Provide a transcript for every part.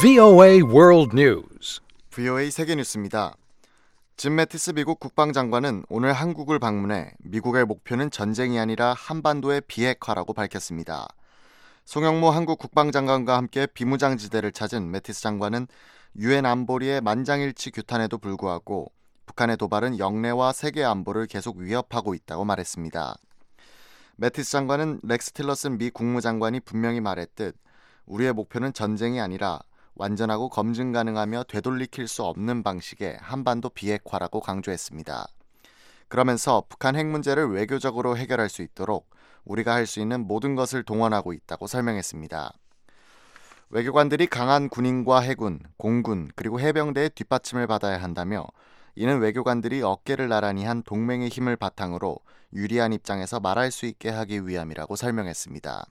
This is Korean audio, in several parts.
VOA World News. VOA 세계뉴스입니다. 짐 매티스 미국 국방장관은 오늘 한국을 방문해 미국의 목표는 전쟁이 아니라 한반도의 비핵화라고 밝혔습니다. 송영모 한국 국방장관과 함께 비무장지대를 찾은 매티스 장관은 유엔 안보리의 만장일치 규탄에도 불구하고 북한의 도발은 영내와 세계 안보를 계속 위협하고 있다고 말했습니다. 매티스 장관은 렉스 틸러슨 미 국무장관이 분명히 말했듯 우리의 목표는 전쟁이 아니라 완전하고 검증 가능하며 되돌이킬 수 없는 방식의 한반도 비핵화라고 강조했습니다. 그러면서 북한 핵 문제를 외교적으로 해결할 수 있도록 우리가 할 수 있는 모든 것을 동원하고 있다고 설명했습니다. 외교관들이 강한 군인과 해군, 공군, 그리고 해병대의 뒷받침을 받아야 한다며 이는 외교관들이 어깨를 나란히 한 동맹의 힘을 바탕으로 유리한 입장에서 말할 수 있게 하기 위함이라고 설명했습니다.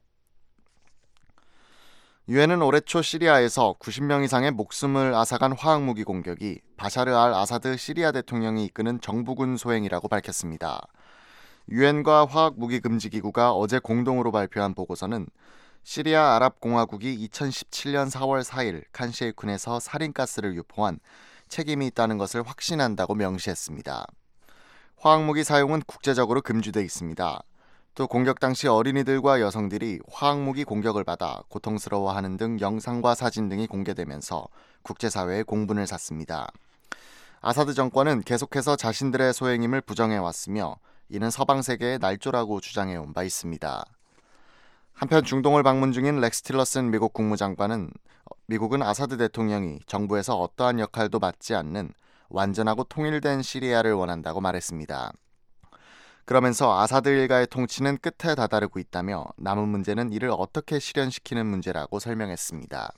유엔은 올해 초 시리아에서 90명 이상의 목숨을 앗아간 화학무기 공격이 바샤르 알 아사드 시리아 대통령이 이끄는 정부군 소행이라고 밝혔습니다. 유엔과 화학무기금지기구가 어제 공동으로 발표한 보고서는 시리아 아랍공화국이 2017년 4월 4일 칸 셰이쿤에서 살인가스를 유포한 책임이 있다는 것을 확신한다고 명시했습니다. 화학무기 사용은 국제적으로 금지돼 있습니다. 또 공격 당시 어린이들과 여성들이 화학무기 공격을 받아 고통스러워하는 등 영상과 사진 등이 공개되면서 국제사회의 공분을 샀습니다. 아사드 정권은 계속해서 자신들의 소행임을 부정해왔으며 이는 서방 세계의 날조라고 주장해온 바 있습니다. 한편 중동을 방문 중인 렉스 틸러슨 미국 국무장관은 미국은 아사드 대통령이 정부에서 어떠한 역할도 맡지 않는 완전하고 통일된 시리아를 원한다고 말했습니다. 그러면서 아사드 일가의 통치는 끝에 다다르고 있다며 남은 문제는 이를 어떻게 실현시키는 문제라고 설명했습니다.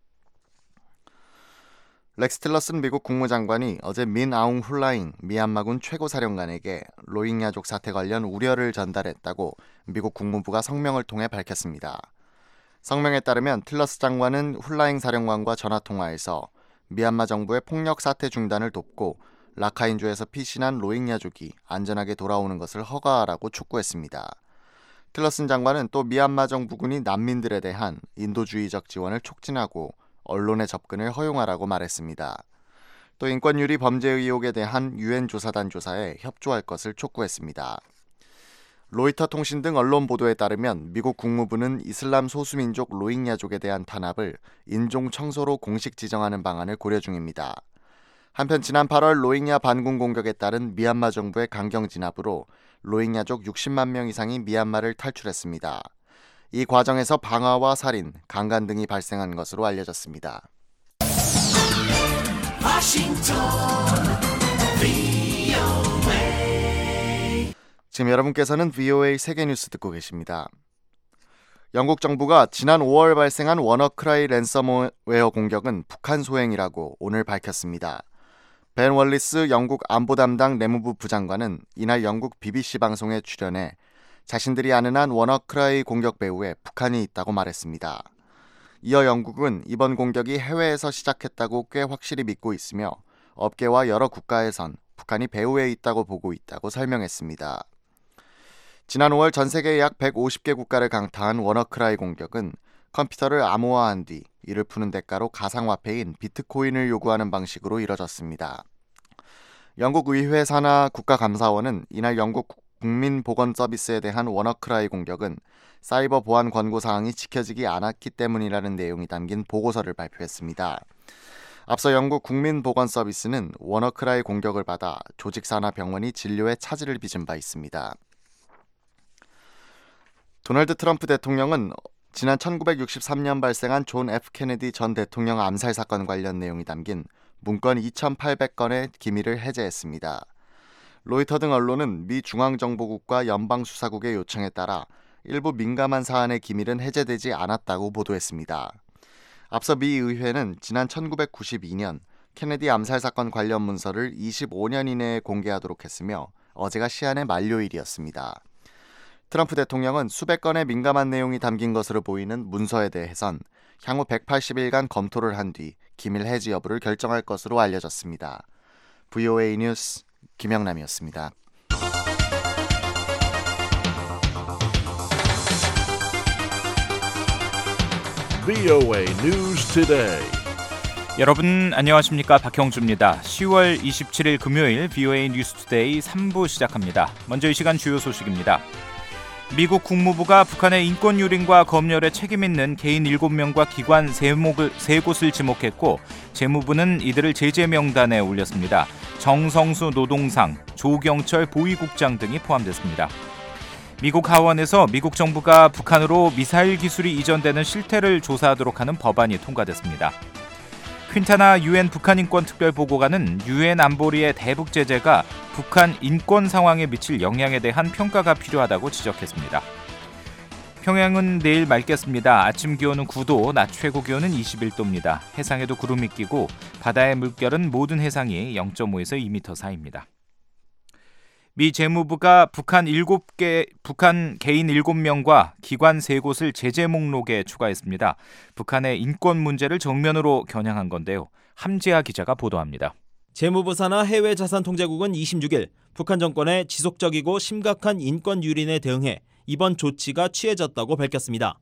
렉스 틸러슨 미국 국무장관이 어제 민 아웅 훌라잉 미얀마군 최고사령관에게 로힝야족 사태 관련 우려를 전달했다고 미국 국무부가 성명을 통해 밝혔습니다. 성명에 따르면 틸러스 장관은 훌라잉 사령관과 전화통화에서 미얀마 정부의 폭력 사태 중단을 돕고 라카인주에서 피신한 로힝야족이 안전하게 돌아오는 것을 허가하라고 촉구했습니다. 틸러슨 장관은 또 미얀마 정부군이 난민들에 대한 인도주의적 지원을 촉진하고 언론의 접근을 허용하라고 말했습니다. 또 인권유리 범죄 의혹에 대한 유엔 조사단 조사에 협조할 것을 촉구했습니다. 로이터 통신 등 언론 보도에 따르면 미국 국무부는 이슬람 소수민족 로힝야족에 대한 탄압을 인종 청소로 공식 지정하는 방안을 고려 중입니다. 한편 지난 8월 로힝야 반군 공격에 따른 미얀마 정부의 강경 진압으로 로힝야족 60만 명 이상이 미얀마를 탈출했습니다. 이 과정에서 방화와 살인, 강간 등이 발생한 것으로 알려졌습니다. 지금 여러분께서는 VOA 세계뉴스 듣고 계십니다. 영국 정부가 지난 5월 발생한 워너크라이 랜섬웨어 공격은 북한 소행이라고 오늘 밝혔습니다. 벤 월리스 영국 안보 담당 내무부 부장관은 이날 영국 BBC 방송에 출연해 자신들이 아는 한 워너크라이 공격 배후에 북한이 있다고 말했습니다. 이어 영국은 이번 공격이 해외에서 시작했다고 꽤 확실히 믿고 있으며 업계와 여러 국가에선 북한이 배후에 있다고 보고 있다고 설명했습니다. 지난 5월 전 세계 약 150개 국가를 강타한 워너크라이 공격은 컴퓨터를 암호화한 뒤 이를 푸는 대가로 가상화폐인 비트코인을 요구하는 방식으로 이뤄졌습니다. 영국 의회 산하 국가감사원은 이날 영국 국민보건서비스에 대한 워너크라이 공격은 사이버 보안 권고사항이 지켜지지 않았기 때문이라는 내용이 담긴 보고서를 발표했습니다. 앞서 영국 국민보건서비스는 워너크라이 공격을 받아 조직사나 병원이 진료에 차질을 빚은 바 있습니다. 도널드 트럼프 대통령은 지난 1963년 발생한 존 F 케네디 전 대통령 암살 사건 관련 내용이 담긴 문건 2,800건의 기밀을 해제했습니다. 로이터 등 언론은 미 중앙정보국과 연방수사국의 요청에 따라 일부 민감한 사안의 기밀은 해제되지 않았다고 보도했습니다. 앞서 미 의회는 지난 1992년 케네디 암살 사건 관련 문서를 25년 이내에 공개하도록 했으며 어제가 시한의 만료일이었습니다. 트럼프 대통령은 수백 건의 민감한 내용이 담긴 것으로 보이는 문서에 대해선 향후 180일간 검토를 한 뒤 기밀 해지 여부를 결정할 것으로 알려졌습니다. VOA 뉴스 김영남이었습니다. VOA News Today. 여러분 안녕하십니까? 박형주입니다. 10월 27일 금요일 VOA 뉴스 투데이 3부 시작합니다. 먼저 이 시간 주요 소식입니다. 미국 국무부가 북한의 인권 유린과 검열에 책임 있는 개인 7명과 기관 3곳을 지목했고 재무부는 이들을 제재 명단에 올렸습니다. 정성수 노동상, 조경철 보위국장 등이 포함됐습니다. 미국 하원에서 미국 정부가 북한으로 미사일 기술이 이전되는 실태를 조사하도록 하는 법안이 통과됐습니다. 퀸타나 유엔 북한 인권 특별보고관은 유엔 안보리의 대북 제재가 북한 인권 상황에 미칠 영향에 대한 평가가 필요하다고 지적했습니다. 평양은 내일 맑겠습니다. 아침 기온은 9도, 낮 최고 기온은 21도입니다. 해상에도 구름이 끼고 바다의 물결은 모든 해상이 0.5에서 2m 사이입니다. 미 재무부가 북한 개인 7명과 기관 3곳을 제재 목록에 추가했습니다. 북한의 인권 문제를 정면으로 겨냥한 건데요. 함지아 기자가 보도합니다. 재무부 산하 해외자산통제국은 26일 북한 정권의 지속적이고 심각한 인권 유린에 대응해 이번 조치가 취해졌다고 밝혔습니다.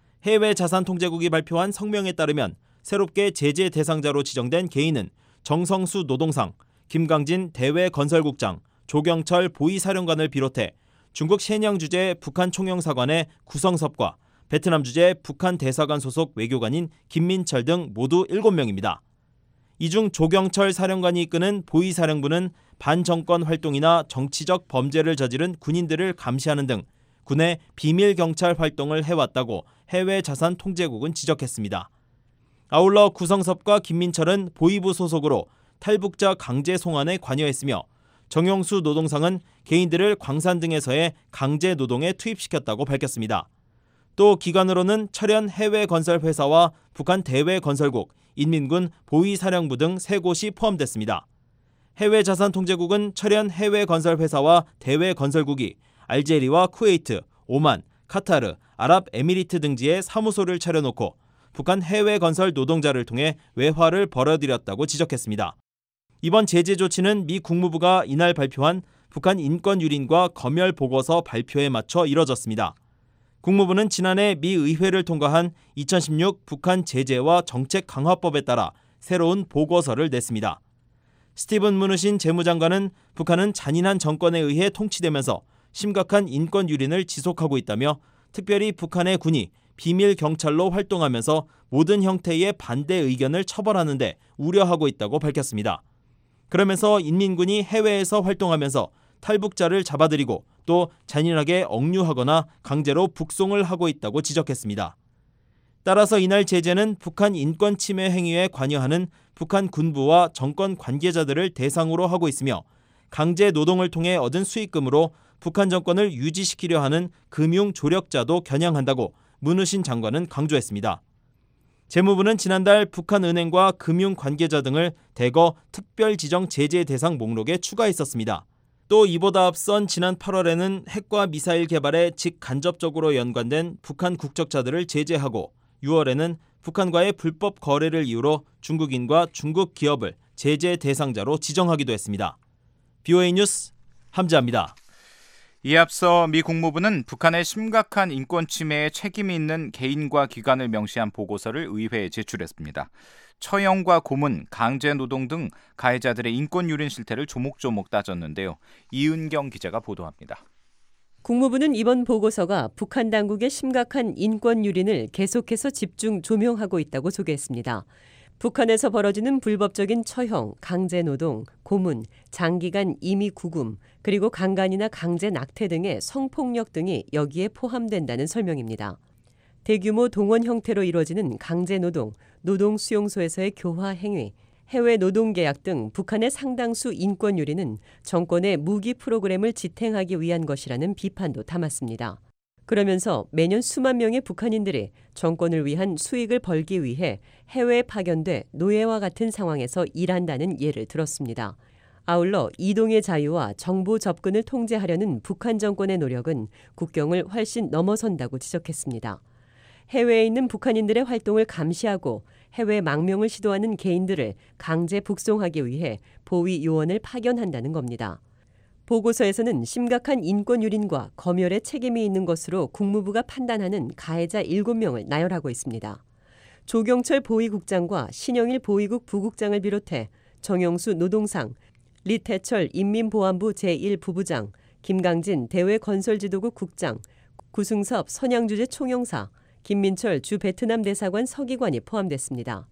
해외자산통제국이 발표한 성명에 따르면 새롭게 제재 대상자로 지정된 개인은 정성수 노동상, 김강진 대외건설국장, 조경철 보위사령관을 비롯해 중국 셰냥 주재 북한 총영사관의 구성섭과 베트남 주재 북한 대사관 소속 외교관인 김민철 등 모두 7명입니다. 이 중 조경철 사령관이 이끄는 보위사령부는 반정권 활동이나 정치적 범죄를 저지른 군인들을 감시하는 등 군의 비밀 경찰 활동을 해왔다고 해외자산통제국은 지적했습니다. 아울러 구성섭과 김민철은 보위부 소속으로 탈북자 강제 송환에 관여했으며 정용수 노동상은 개인들을 광산 등에서의 강제 노동에 투입시켰다고 밝혔습니다. 또 기관으로는 철현 해외건설회사와 북한 대외건설국, 인민군 보위사령부 등 3곳이 포함됐습니다. 해외자산통제국은 철현 해외건설회사와 대외건설국이 알제리와 쿠웨이트, 오만, 카타르, 아랍에미리트 등지에 사무소를 차려놓고 북한 해외건설 노동자를 통해 외화를 벌어들였다고 지적했습니다. 이번 제재 조치는 미 국무부가 이날 발표한 북한 인권 유린과 검열 보고서 발표에 맞춰 이뤄졌습니다. 국무부는 지난해 미 의회를 통과한 2016 북한 제재와 정책 강화법에 따라 새로운 보고서를 냈습니다. 스티븐 무누신 재무장관은 북한은 잔인한 정권에 의해 통치되면서 심각한 인권 유린을 지속하고 있다며 특별히 북한의 군이 비밀 경찰로 활동하면서 모든 형태의 반대 의견을 처벌하는 데 우려하고 있다고 밝혔습니다. 그러면서 인민군이 해외에서 활동하면서 탈북자를 잡아들이고 또 잔인하게 억류하거나 강제로 북송을 하고 있다고 지적했습니다. 따라서 이날 제재는 북한 인권 침해 행위에 관여하는 북한 군부와 정권 관계자들을 대상으로 하고 있으며 강제 노동을 통해 얻은 수익금으로 북한 정권을 유지시키려 하는 금융 조력자도 겨냥한다고 문우신 장관은 강조했습니다. 재무부는 지난달 북한은행과 금융 관계자 등을 대거 특별 지정 제재 대상 목록에 추가했었습니다. 또 이보다 앞선 지난 8월에는 핵과 미사일 개발에 직간접적으로 연관된 북한 국적자들을 제재하고 6월에는 북한과의 불법 거래를 이유로 중국인과 중국 기업을 제재 대상자로 지정하기도 했습니다. VOA 뉴스 함지아입니다. 이에 앞서 미 국무부는 북한의 심각한 인권 침해에 책임이 있는 개인과 기관을 명시한 보고서를 의회에 제출했습니다. 처형과 고문, 강제노동 등 가해자들의 인권 유린 실태를 조목조목 따졌는데요. 이은경 기자가 보도합니다. 국무부는 이번 보고서가 북한 당국의 심각한 인권 유린을 계속해서 집중 조명하고 있다고 소개했습니다. 북한에서 벌어지는 불법적인 처형, 강제노동, 고문, 장기간 임의 구금, 그리고 강간이나 강제 낙태 등의 성폭력 등이 여기에 포함된다는 설명입니다. 대규모 동원 형태로 이루어지는 강제노동, 노동수용소에서의 교화 행위, 해외 노동계약 등 북한의 상당수 인권 유린은 정권의 무기 프로그램을 지탱하기 위한 것이라는 비판도 담았습니다. 그러면서 매년 수만 명의 북한인들이 정권을 위한 수익을 벌기 위해 해외에 파견돼 노예와 같은 상황에서 일한다는 예를 들었습니다. 아울러 이동의 자유와 정보 접근을 통제하려는 북한 정권의 노력은 국경을 훨씬 넘어선다고 지적했습니다. 해외에 있는 북한인들의 활동을 감시하고 해외 망명을 시도하는 개인들을 강제 북송하기 위해 보위 요원을 파견한다는 겁니다. 보고서에서는 심각한 인권 유린과 검열에 책임이 있는 것으로 국무부가 판단하는 가해자 7명을 나열하고 있습니다. 조경철 보위국장과 신영일 보위국 부국장을 비롯해 정영수 노동상, 리태철 인민보안부 제1부부장, 김강진 대외건설지도국 국장, 구승섭 선양주재 총영사, 김민철 주 베트남 대사관 서기관이 포함됐습니다.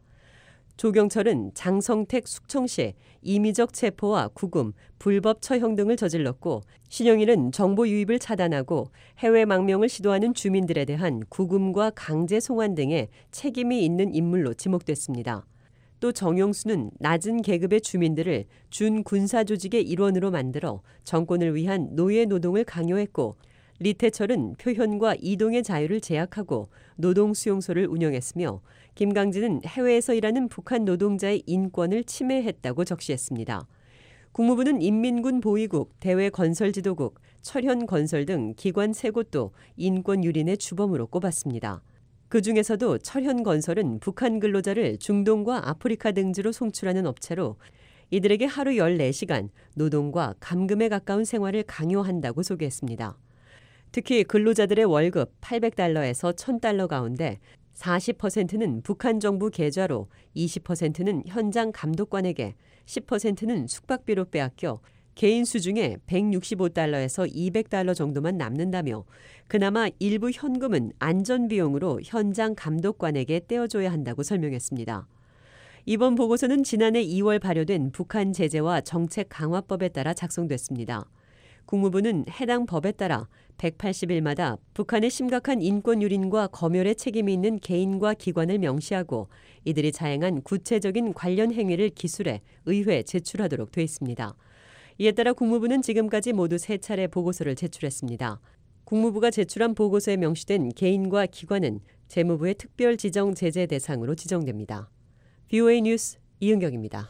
조경철은 장성택 숙청시 임의적 체포와 구금, 불법 처형 등을 저질렀고 신영일은 정보 유입을 차단하고 해외 망명을 시도하는 주민들에 대한 구금과 강제 송환 등의 책임이 있는 인물로 지목됐습니다. 또 정용수는 낮은 계급의 주민들을 준군사 조직의 일원으로 만들어 정권을 위한 노예 노동을 강요했고 리태철은 표현과 이동의 자유를 제약하고 노동수용소를 운영했으며 김강진은 해외에서 일하는 북한 노동자의 인권을 침해했다고 적시했습니다. 국무부는 인민군 보위국, 대외건설지도국, 철현건설 등 기관 3곳도 인권유린의 주범으로 꼽았습니다. 그중에서도 철현건설은 북한 근로자를 중동과 아프리카 등지로 송출하는 업체로 이들에게 하루 14시간 노동과 감금에 가까운 생활을 강요한다고 소개했습니다. 특히 근로자들의 월급 800달러에서 1000달러 가운데 40%는 북한 정부 계좌로 20%는 현장 감독관에게 10%는 숙박비로 빼앗겨 개인 수중에 165달러에서 200달러 정도만 남는다며 그나마 일부 현금은 안전비용으로 현장 감독관에게 떼어줘야 한다고 설명했습니다. 이번 보고서는 지난해 2월 발효된 북한 제재와 정책 강화법에 따라 작성됐습니다. 국무부는 해당 법에 따라 180일마다 북한의 심각한 인권 유린과 검열에 책임이 있는 개인과 기관을 명시하고 이들이 자행한 구체적인 관련 행위를 기술해 의회에 제출하도록 돼 있습니다. 이에 따라 국무부는 지금까지 모두 3차례 보고서를 제출했습니다. 국무부가 제출한 보고서에 명시된 개인과 기관은 재무부의 특별 지정 제재 대상으로 지정됩니다. VOA 뉴스 이은경입니다.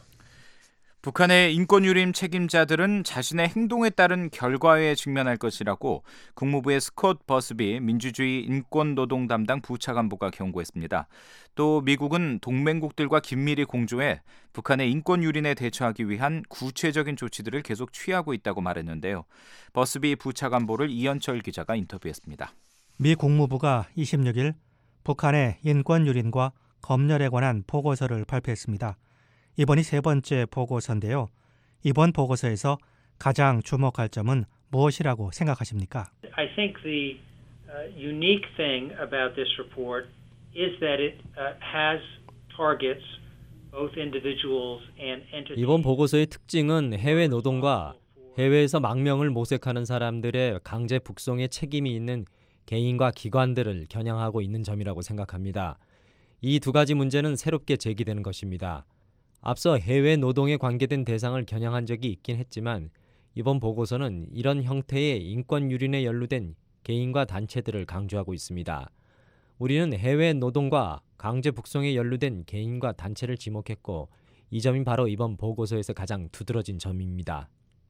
북한의 인권유린 책임자들은 자신의 행동에 따른 결과에 직면할 것이라고 국무부의 스콧 버스비 민주주의 인권노동 담당 부차관보가 경고했습니다. 또 미국은 동맹국들과 긴밀히 공조해 북한의 인권유린에 대처하기 위한 구체적인 조치들을 계속 취하고 있다고 말했는데요. 버스비 부차관보를 이현철 기자가 인터뷰했습니다. 미 국무부가 26일 북한의 인권유린과 검열에 관한 보고서를 발표했습니다. 이번이 3번째 보고서인데요. 이번 보고서에서 가장 주목할 점은 무엇이라고 생각하십니까? I think the unique thing about this report is that it has targets both individuals and entities. 이번 보고서의 특징은 해외 노동과 해외에서 망명을 모색하는 사람들의 강제 북송에 책임이 있는 개인과 기관들을 겨냥하고 있는 점이라고 생각합니다. 이 2가지 문제는 새롭게 제기되는 것입니다. 앞서 해외 노동에 관계된 대상을 겨냥한 적이 있긴 했지만 이번 보고서는 이런 형태의 인권 유린에 연루된 개인과 단체들을 강조하고 있습니다. 우리는 해외 노동과 강제 북송에 연루된 개인과 단체를 지목했고 이 점이 바로 이번 보고서에서 가장 두드러진 점입니다.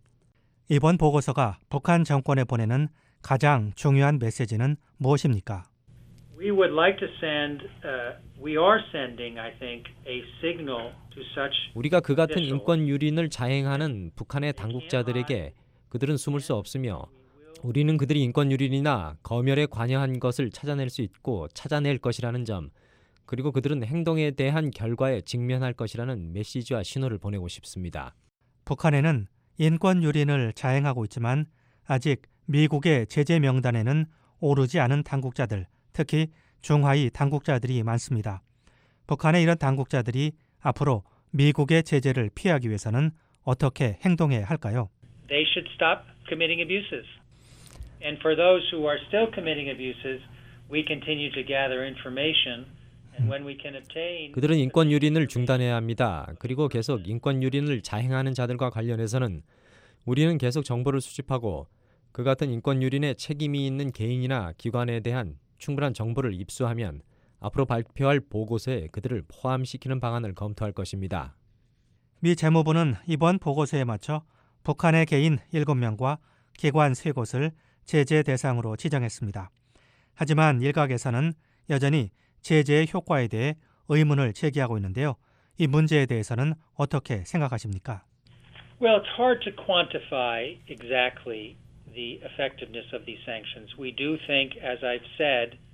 이번 보고서가 북한 정권에 보내는 가장 중요한 메시지는 무엇입니까? We would like to send, we are sending, I think, a signal to such. 우리가 그 같은 인권 유린을 자행하는 북한의 당국자들에게 그들은 숨을 수 없으며 우리는 그들이 인권 유린이나 검열에 관여한 것을 찾아낼 수 있고 찾아낼 것이라는 점, 그리고 그들은 행동에 대한 결과에 직면할 것이라는 메시지와 신호를 보내고 싶습니다. 북한에는 인권 유린을 자행하고 있지만 아직 미국의 제재 명단에는 오르지 않은 당국자들, 특히 중하위 당국자들이 많습니다. 북한의 이런 당국자들이 앞으로 미국의 제재를 피하기 위해서는 어떻게 행동해야 할까요? They should stop committing abuses. And for those who are still committing abuses, we continue to gather information. And when we can obtain 그들은 인권 유린을 중단해야 합니다. 그리고 계속 인권 유린을 자행하는 자들과 관련해서는 우리는 계속 정보를 수집하고 그 같은 인권 유린에 책임이 있는 개인이나 기관에 대한 충분한 정보를 입수하면 앞으로 발표할 보고서에 그들을 포함시키는 방안을 검토할 것입니다. 미 재무부는 이번 보고서에 맞춰 북한의 개인 7명과 기관 3곳을 제재 대상으로 지정했습니다. 하지만 일각에서는 여전히 제재의 효과에 대해 의문을 제기하고 있는데요. 이 문제에 대해서는 어떻게 생각하십니까? Well, it's hard to quantify exactly the effectiveness of these sanctions. We do think, as I've said,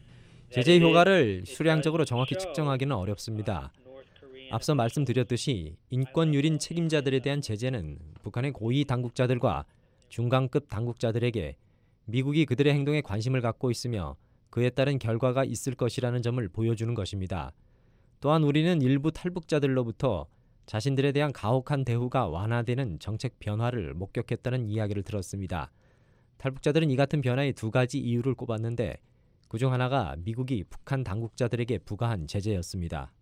제재 효과를 수량적으로 정확히 측정하기는 어렵습니다. 앞서 말씀드렸듯이 인권유린 책임자들에 대한 제재는 북한의 고위 당국자들과 중간급 당국자들에게 미국이 그들의 행동에 관심을 갖고 있으며 그에 따른 결과가 있을 것이라는 점을 보여주는 것입니다. 또한 우리는 일부 탈북자들로부터 자신들에 대한 가혹한 대우가 완화되는 정책 변화를 목격했다는 이야기를 들었습니다. 탈북자들은 이 같은 변화의 두 가지 이유를 꼽았는데 그중 하나가 미국이 북한 당국자들에게 부과한 제재였습니다.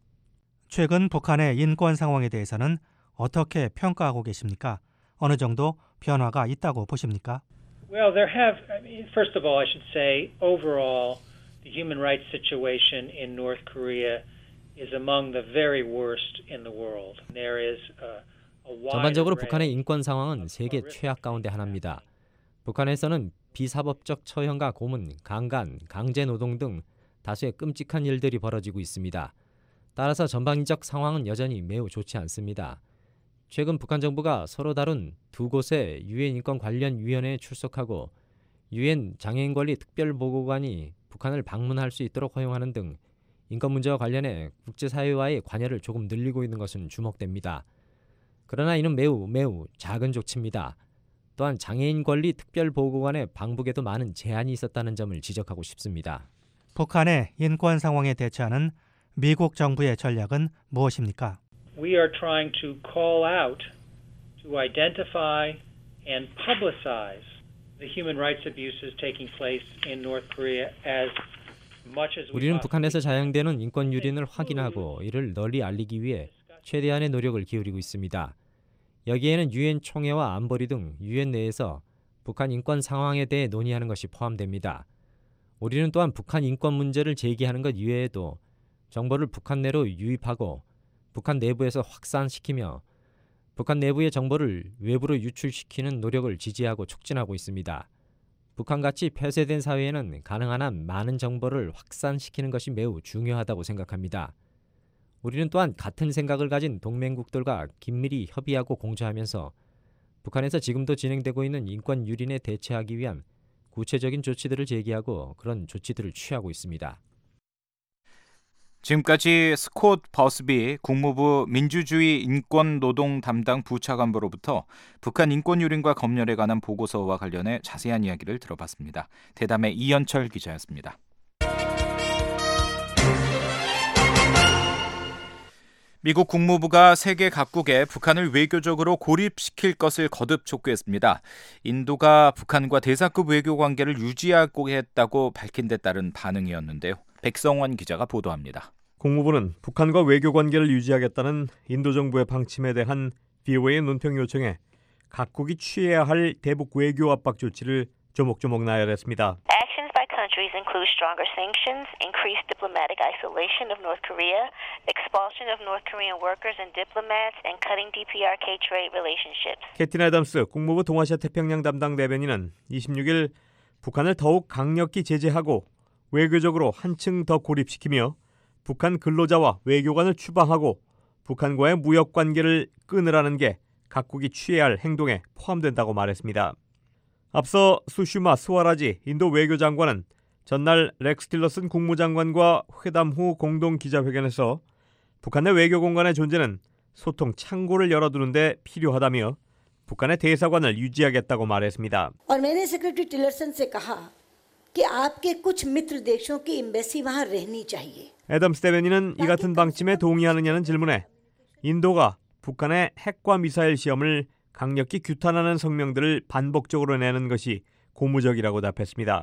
최근 북한의 인권 상황에 대해서는 어떻게 평가하고 계십니까? 어느 정도 변화가 있다고 보십니까? Well, first of all, I should say, overall, the human rights situation in North Korea is among the very worst in the world. There is a wide 전반적으로 array 북한의 인권 상황은 세계 최악 가운데 하나입니다. 북한에서는 비사법적 처형과 고문, 강간, 강제노동 등 다수의 끔찍한 일들이 벌어지고 있습니다. 따라서 전반적 상황은 여전히 매우 좋지 않습니다. 최근 북한 정부가 서로 다룬 두 곳의 유엔 인권 관련 위원회에 출석하고 유엔 장애인 권리 특별보고관이 북한을 방문할 수 있도록 허용하는 등 인권 문제와 관련해 국제사회와의 관여를 조금 늘리고 있는 것은 주목됩니다. 그러나 이는 매우 작은 조치입니다. 또한 장애인 권리 특별보고관의 방북에도 많은 제한이 있었다는 점을 지적하고 싶습니다. 북한의 인권 상황에 대처하는 미국 정부의 전략은 무엇입니까? We are trying to call out, to identify and publicize the human rights abuses taking place in North Korea as much as we 우리는 possibly 북한에서 자행되는 인권 유린을 확인하고 이를 널리 알리기 위해 최대한의 노력을 기울이고 있습니다. 여기에는 유엔 총회와 안보리 등 유엔 내에서 북한 인권 상황에 대해 논의하는 것이 포함됩니다. 우리는 또한 북한 인권 문제를 제기하는 것 이외에도 정보를 북한 내로 유입하고 북한 내부에서 확산시키며 북한 내부의 정보를 외부로 유출시키는 노력을 지지하고 촉진하고 있습니다. 북한같이 폐쇄된 사회에는 가능한 한 많은 정보를 확산시키는 것이 매우 중요하다고 생각합니다. 우리는 또한 같은 생각을 가진 동맹국들과 긴밀히 협의하고 공조하면서 북한에서 지금도 진행되고 있는 인권 유린에 대처하기 위한 구체적인 조치들을 제기하고 그런 조치들을 취하고 있습니다. 지금까지 스콧 버스비 국무부 민주주의 인권노동 담당 부차관보로부터 북한 인권 유린과 검열에 관한 보고서와 관련해 자세한 이야기를 들어봤습니다. 대담의 이현철 기자였습니다. 미국 국무부가 세계 각국에 북한을 외교적으로 고립시킬 것을 거듭 촉구했습니다. 인도가 북한과 대사급 외교 관계를 유지하겠다고 밝힌 데 따른 반응이었는데요. 백성원 기자가 보도합니다. 국무부는 북한과 외교 관계를 유지하겠다는 인도 정부의 방침에 대한 VOA의 논평 요청에 각국이 취해야 할 대북 외교 압박 조치를 조목조목 나열했습니다. Actions by countries include stronger sanctions, increased diplomatic isolation of North Korea, expulsion of North Korean workers and diplomats, and cutting DPRK trade relationships. 캐틴 애덤스 국무부 동아시아 태평양 담당 대변인은 26일 북한을 더욱 강력히 제재하고 외교적으로 한층 더 고립시키며 북한 근로자와 외교관을 추방하고 북한과의 무역 관계를 끊으라는 게 각국이 취해야 할 행동에 포함된다고 말했습니다. 앞서 수슈마 스와라지 인도 외교장관은 전날 렉스 틸러슨 국무장관과 회담 후 공동 기자회견에서 북한의 외교 공간의 존재는 소통 창구를 열어두는 데 필요하다며 북한의 대사관을 유지하겠다고 말했습니다. और मैंने secretary Tillerson से कहा कि आपके कुछ मित्र देशों की एम्बेसी वहां रहनी चाहिए. 애덤스 대변인은 이 같은 방침에 동의하느냐는 질문에 인도가 북한의 핵과 미사일 시험을 강력히 규탄하는 성명들을 반복적으로 내는 것이 고무적이라고 답했습니다.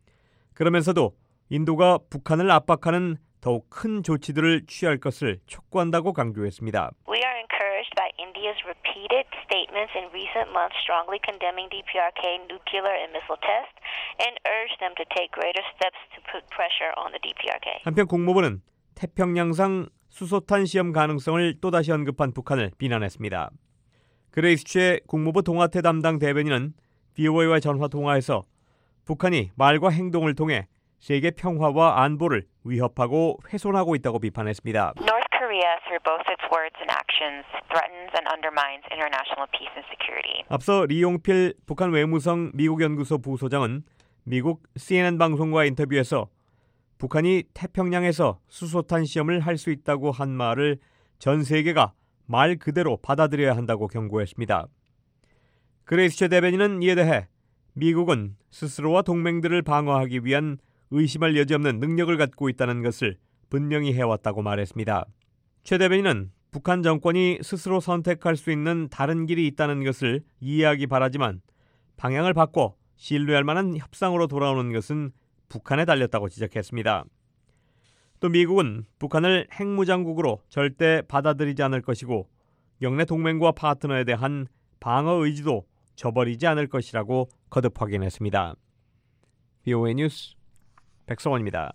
그러면서도 인도가 북한을 압박하는 더욱 큰 조치들을 취할 것을 촉구한다고 강조했습니다. We are encouraged by India's repeated statements in recent months strongly condemning DPRK nuclear and missile tests and urge them to take greater steps to put pressure on the DPRK. 한편 국무부는 태평양상 수소탄 시험 가능성을 또다시 언급한 북한을 비난했습니다. 그레이스 최 국무부 동아태 담당 대변인은 VOA와 전화 통화에서 북한이 말과 행동을 통해 세계 평화와 안보를 위협하고 훼손하고 있다고 비판했습니다. North Korea, through both its words and actions, threatens and undermines international peace and security. 앞서 리용필 북한 외무성 미국 연구소 부소장은 미국 CNN 방송과 인터뷰에서 북한이 태평양에서 수소탄 시험을 할 수 있다고 한 말을 전 세계가 말 그대로 받아들여야 한다고 경고했습니다. 그레이스처 대변인은 이에 대해 미국은 스스로와 동맹들을 방어하기 위한 의심할 여지 없는 능력을 갖고 있다는 것을 분명히 해왔다고 말했습니다. 최 대변인은 북한 정권이 스스로 선택할 수 있는 다른 길이 있다는 것을 이해하기 바라지만 방향을 바꿔 신뢰할 만한 협상으로 돌아오는 것은 북한에 달렸다고 지적했습니다. 또 미국은 북한을 핵무장국으로 절대 받아들이지 않을 것이고 영내 동맹과 파트너에 대한 방어 의지도 저버리지 않을 것이라고 거듭 확인했습니다. VOA 뉴스 백성원입니다.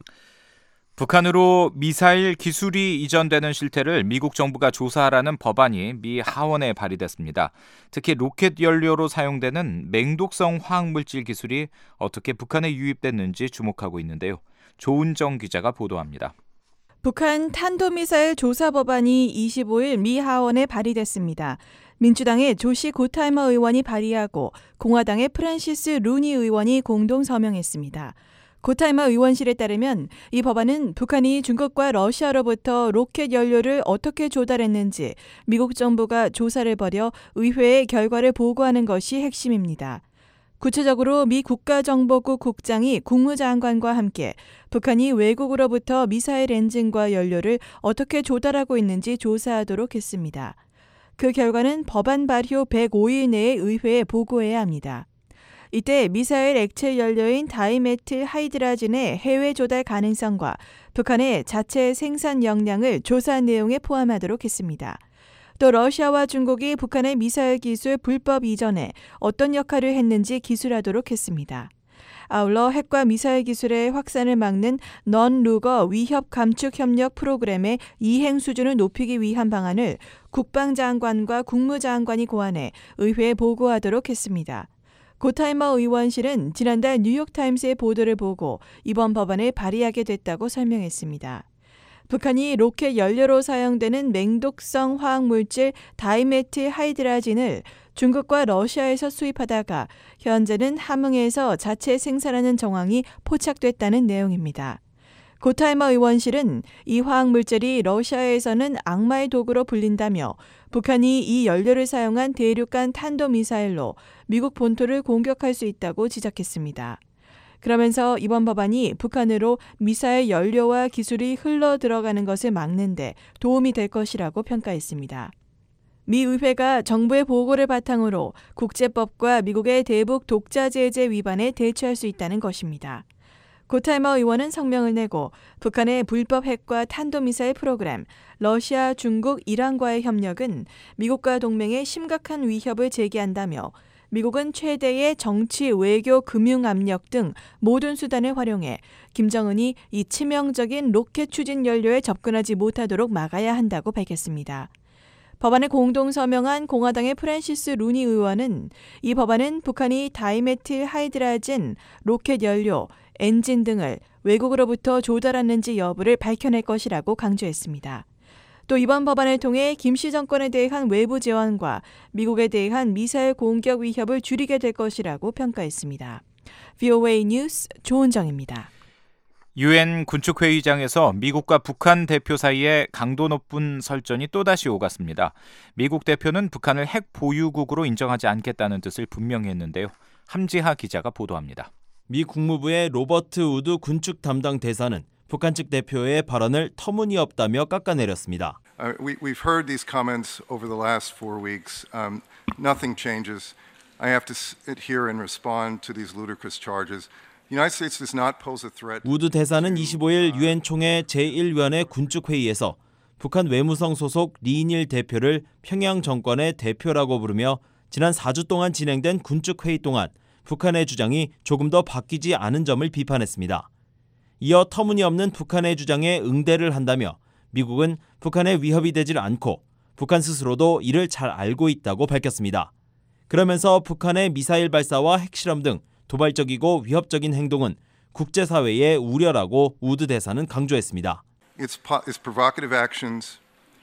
북한으로 미사일 기술이 이전되는 실태를 미국 정부가 조사하라는 법안이 미 하원에 발의됐습니다. 특히 로켓 연료로 사용되는 맹독성 화학물질 기술이 어떻게 북한에 유입됐는지 주목하고 있는데요. 조은정 기자가 보도합니다. 북한 탄도미사일 조사 법안이 25일 미 하원에 발의됐습니다. 민주당의 조시 고타이머 의원이 발의하고 공화당의 프란시스 루니 의원이 공동 서명했습니다. 고타이머 의원실에 따르면 이 법안은 북한이 중국과 러시아로부터 로켓 연료를 어떻게 조달했는지 미국 정부가 조사를 벌여 의회에 결과를 보고하는 것이 핵심입니다. 구체적으로 미 국가정보국 국장이 국무장관과 함께 북한이 외국으로부터 미사일 엔진과 연료를 어떻게 조달하고 있는지 조사하도록 했습니다. 그 결과는 법안 발효 105일 내에 의회에 보고해야 합니다. 이때 미사일 액체 연료인 다이메틸 하이드라진의 해외 조달 가능성과 북한의 자체 생산 역량을 조사 내용에 포함하도록 했습니다. 또 러시아와 중국이 북한의 미사일 기술 불법 이전에 어떤 역할을 했는지 기술하도록 했습니다. 아울러 핵과 미사일 기술의 확산을 막는 넌루거 위협 감축 협력 프로그램의 이행 수준을 높이기 위한 방안을 국방장관과 국무장관이 고안해 의회에 보고하도록 했습니다. 고타이머 의원실은 지난달 뉴욕타임스의 보도를 보고 이번 법안을 발의하게 됐다고 설명했습니다. 북한이 로켓 연료로 사용되는 맹독성 화학물질 다이메틸 하이드라진을 중국과 러시아에서 수입하다가 현재는 함흥에서 자체 생산하는 정황이 포착됐다는 내용입니다. 고타이머 의원실은 이 화학물질이 러시아에서는 악마의 도구로 불린다며 북한이 이 연료를 사용한 대륙간 탄도미사일로 미국 본토를 공격할 수 있다고 지적했습니다. 그러면서 이번 법안이 북한으로 미사일 연료와 기술이 흘러 들어가는 것을 막는 데 도움이 될 것이라고 평가했습니다. 미 의회가 정부의 보고를 바탕으로 국제법과 미국의 대북 독자 제재 위반에 대처할 수 있다는 것입니다. 고타이머 의원은 성명을 내고 북한의 불법 핵과 탄도미사일 프로그램, 러시아, 중국, 이란과의 협력은 미국과 동맹에 심각한 위협을 제기한다며 미국은 최대의 정치, 외교, 금융 압력 등 모든 수단을 활용해 김정은이 이 치명적인 로켓 추진 연료에 접근하지 못하도록 막아야 한다고 밝혔습니다. 법안을 공동 서명한 공화당의 프란시스 루니 의원은 이 법안은 북한이 다이메틸 하이드라진, 로켓 연료, 엔진 등을 외국으로부터 조달했는지 여부를 밝혀낼 것이라고 강조했습니다. 또 이번 법안을 통해 김씨 정권에 대한 외부 지원과 미국에 대한 미사일 공격 위협을 줄이게 될 것이라고 평가했습니다. VOA 뉴스 조은정입니다. 유엔 군축회의장에서 미국과 북한 대표 사이에 강도 높은 설전이 또다시 오갔습니다. 미국 대표는 북한을 핵 보유국으로 인정하지 않겠다는 뜻을 분명히 했는데요. 함지하 기자가 보도합니다. 미 국무부의 로버트 우드 군축 담당 대사는 북한 측 대표의 발언을 터무니없다며 깎아내렸습니다. We've heard these comments over the last 4 weeks. Nothing changes. I have to sit here and respond to these ludicrous charges. The United States does not pose a threat. 우드 대사는 25일 유엔 총회 제1위원회 군축회의에서 북한 외무성 소속 리인일 대표를 평양 정권의 대표라고 부르며 지난 4주 동안 진행된 군축회의 동안 북한의 주장이 조금 더 바뀌지 않은 점을 비판했습니다. 이어 터무니없는 북한의 주장에 응대를 한다며 미국은 북한에 위협이 되질 않고 북한 스스로도 이를 잘 알고 있다고 밝혔습니다. 그러면서 북한의 미사일 발사와 핵실험 등 도발적이고 위협적인 행동은 국제사회의 우려라고 우드 대사는 강조했습니다. It's provocative actions,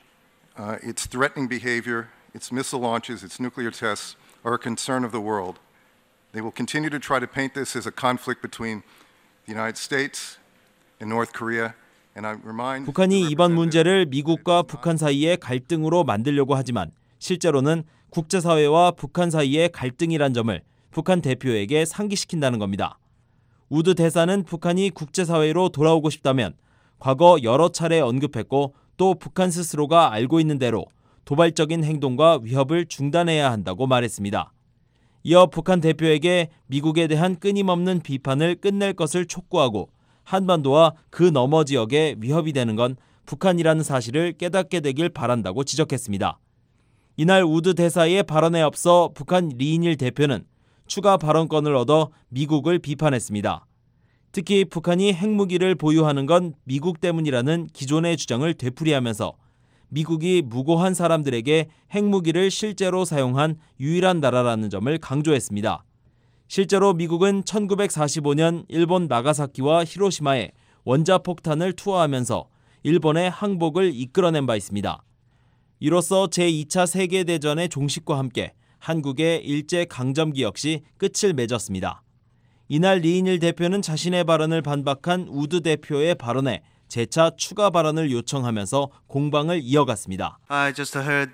its threatening behavior, its missile launches, its nuclear tests are a concern of the world. They will continue to try to paint this as a conflict between the United States, in North Korea. 북한이 이번 문제를 미국과 북한 사이의 갈등으로 만들려고 하지만 실제로는 국제사회와 북한 사이의 갈등이란 점을 북한 대표에게 상기시킨다는 겁니다. 우드 대사는 북한이 국제사회로 돌아오고 싶다면 과거 여러 차례 언급했고 또 북한 스스로가 알고 있는 대로 도발적인 행동과 위협을 중단해야 한다고 말했습니다. 이어 북한 대표에게 미국에 대한 끊임없는 비판을 끝낼 것을 촉구하고 한반도와 그 너머 지역에 위협이 되는 건 북한이라는 사실을 깨닫게 되길 바란다고 지적했습니다. 이날 우드 대사의 발언에 앞서 북한 리인일 대표는 추가 발언권을 얻어 미국을 비판했습니다. 특히 북한이 핵무기를 보유하는 건 미국 때문이라는 기존의 주장을 되풀이하면서 미국이 무고한 사람들에게 핵무기를 실제로 사용한 유일한 나라라는 점을 강조했습니다. 실제로 미국은 1945년 일본 나가사키와 히로시마에 원자폭탄을 투하하면서 일본의 항복을 이끌어낸 바 있습니다. 이로써 제2차 세계대전의 종식과 함께 한국의 일제강점기 역시 끝을 맺었습니다. 이날 리인일 대표는 자신의 발언을 반박한 우드 대표의 발언에 재차 추가 발언을 요청하면서 공방을 이어갔습니다. I just heard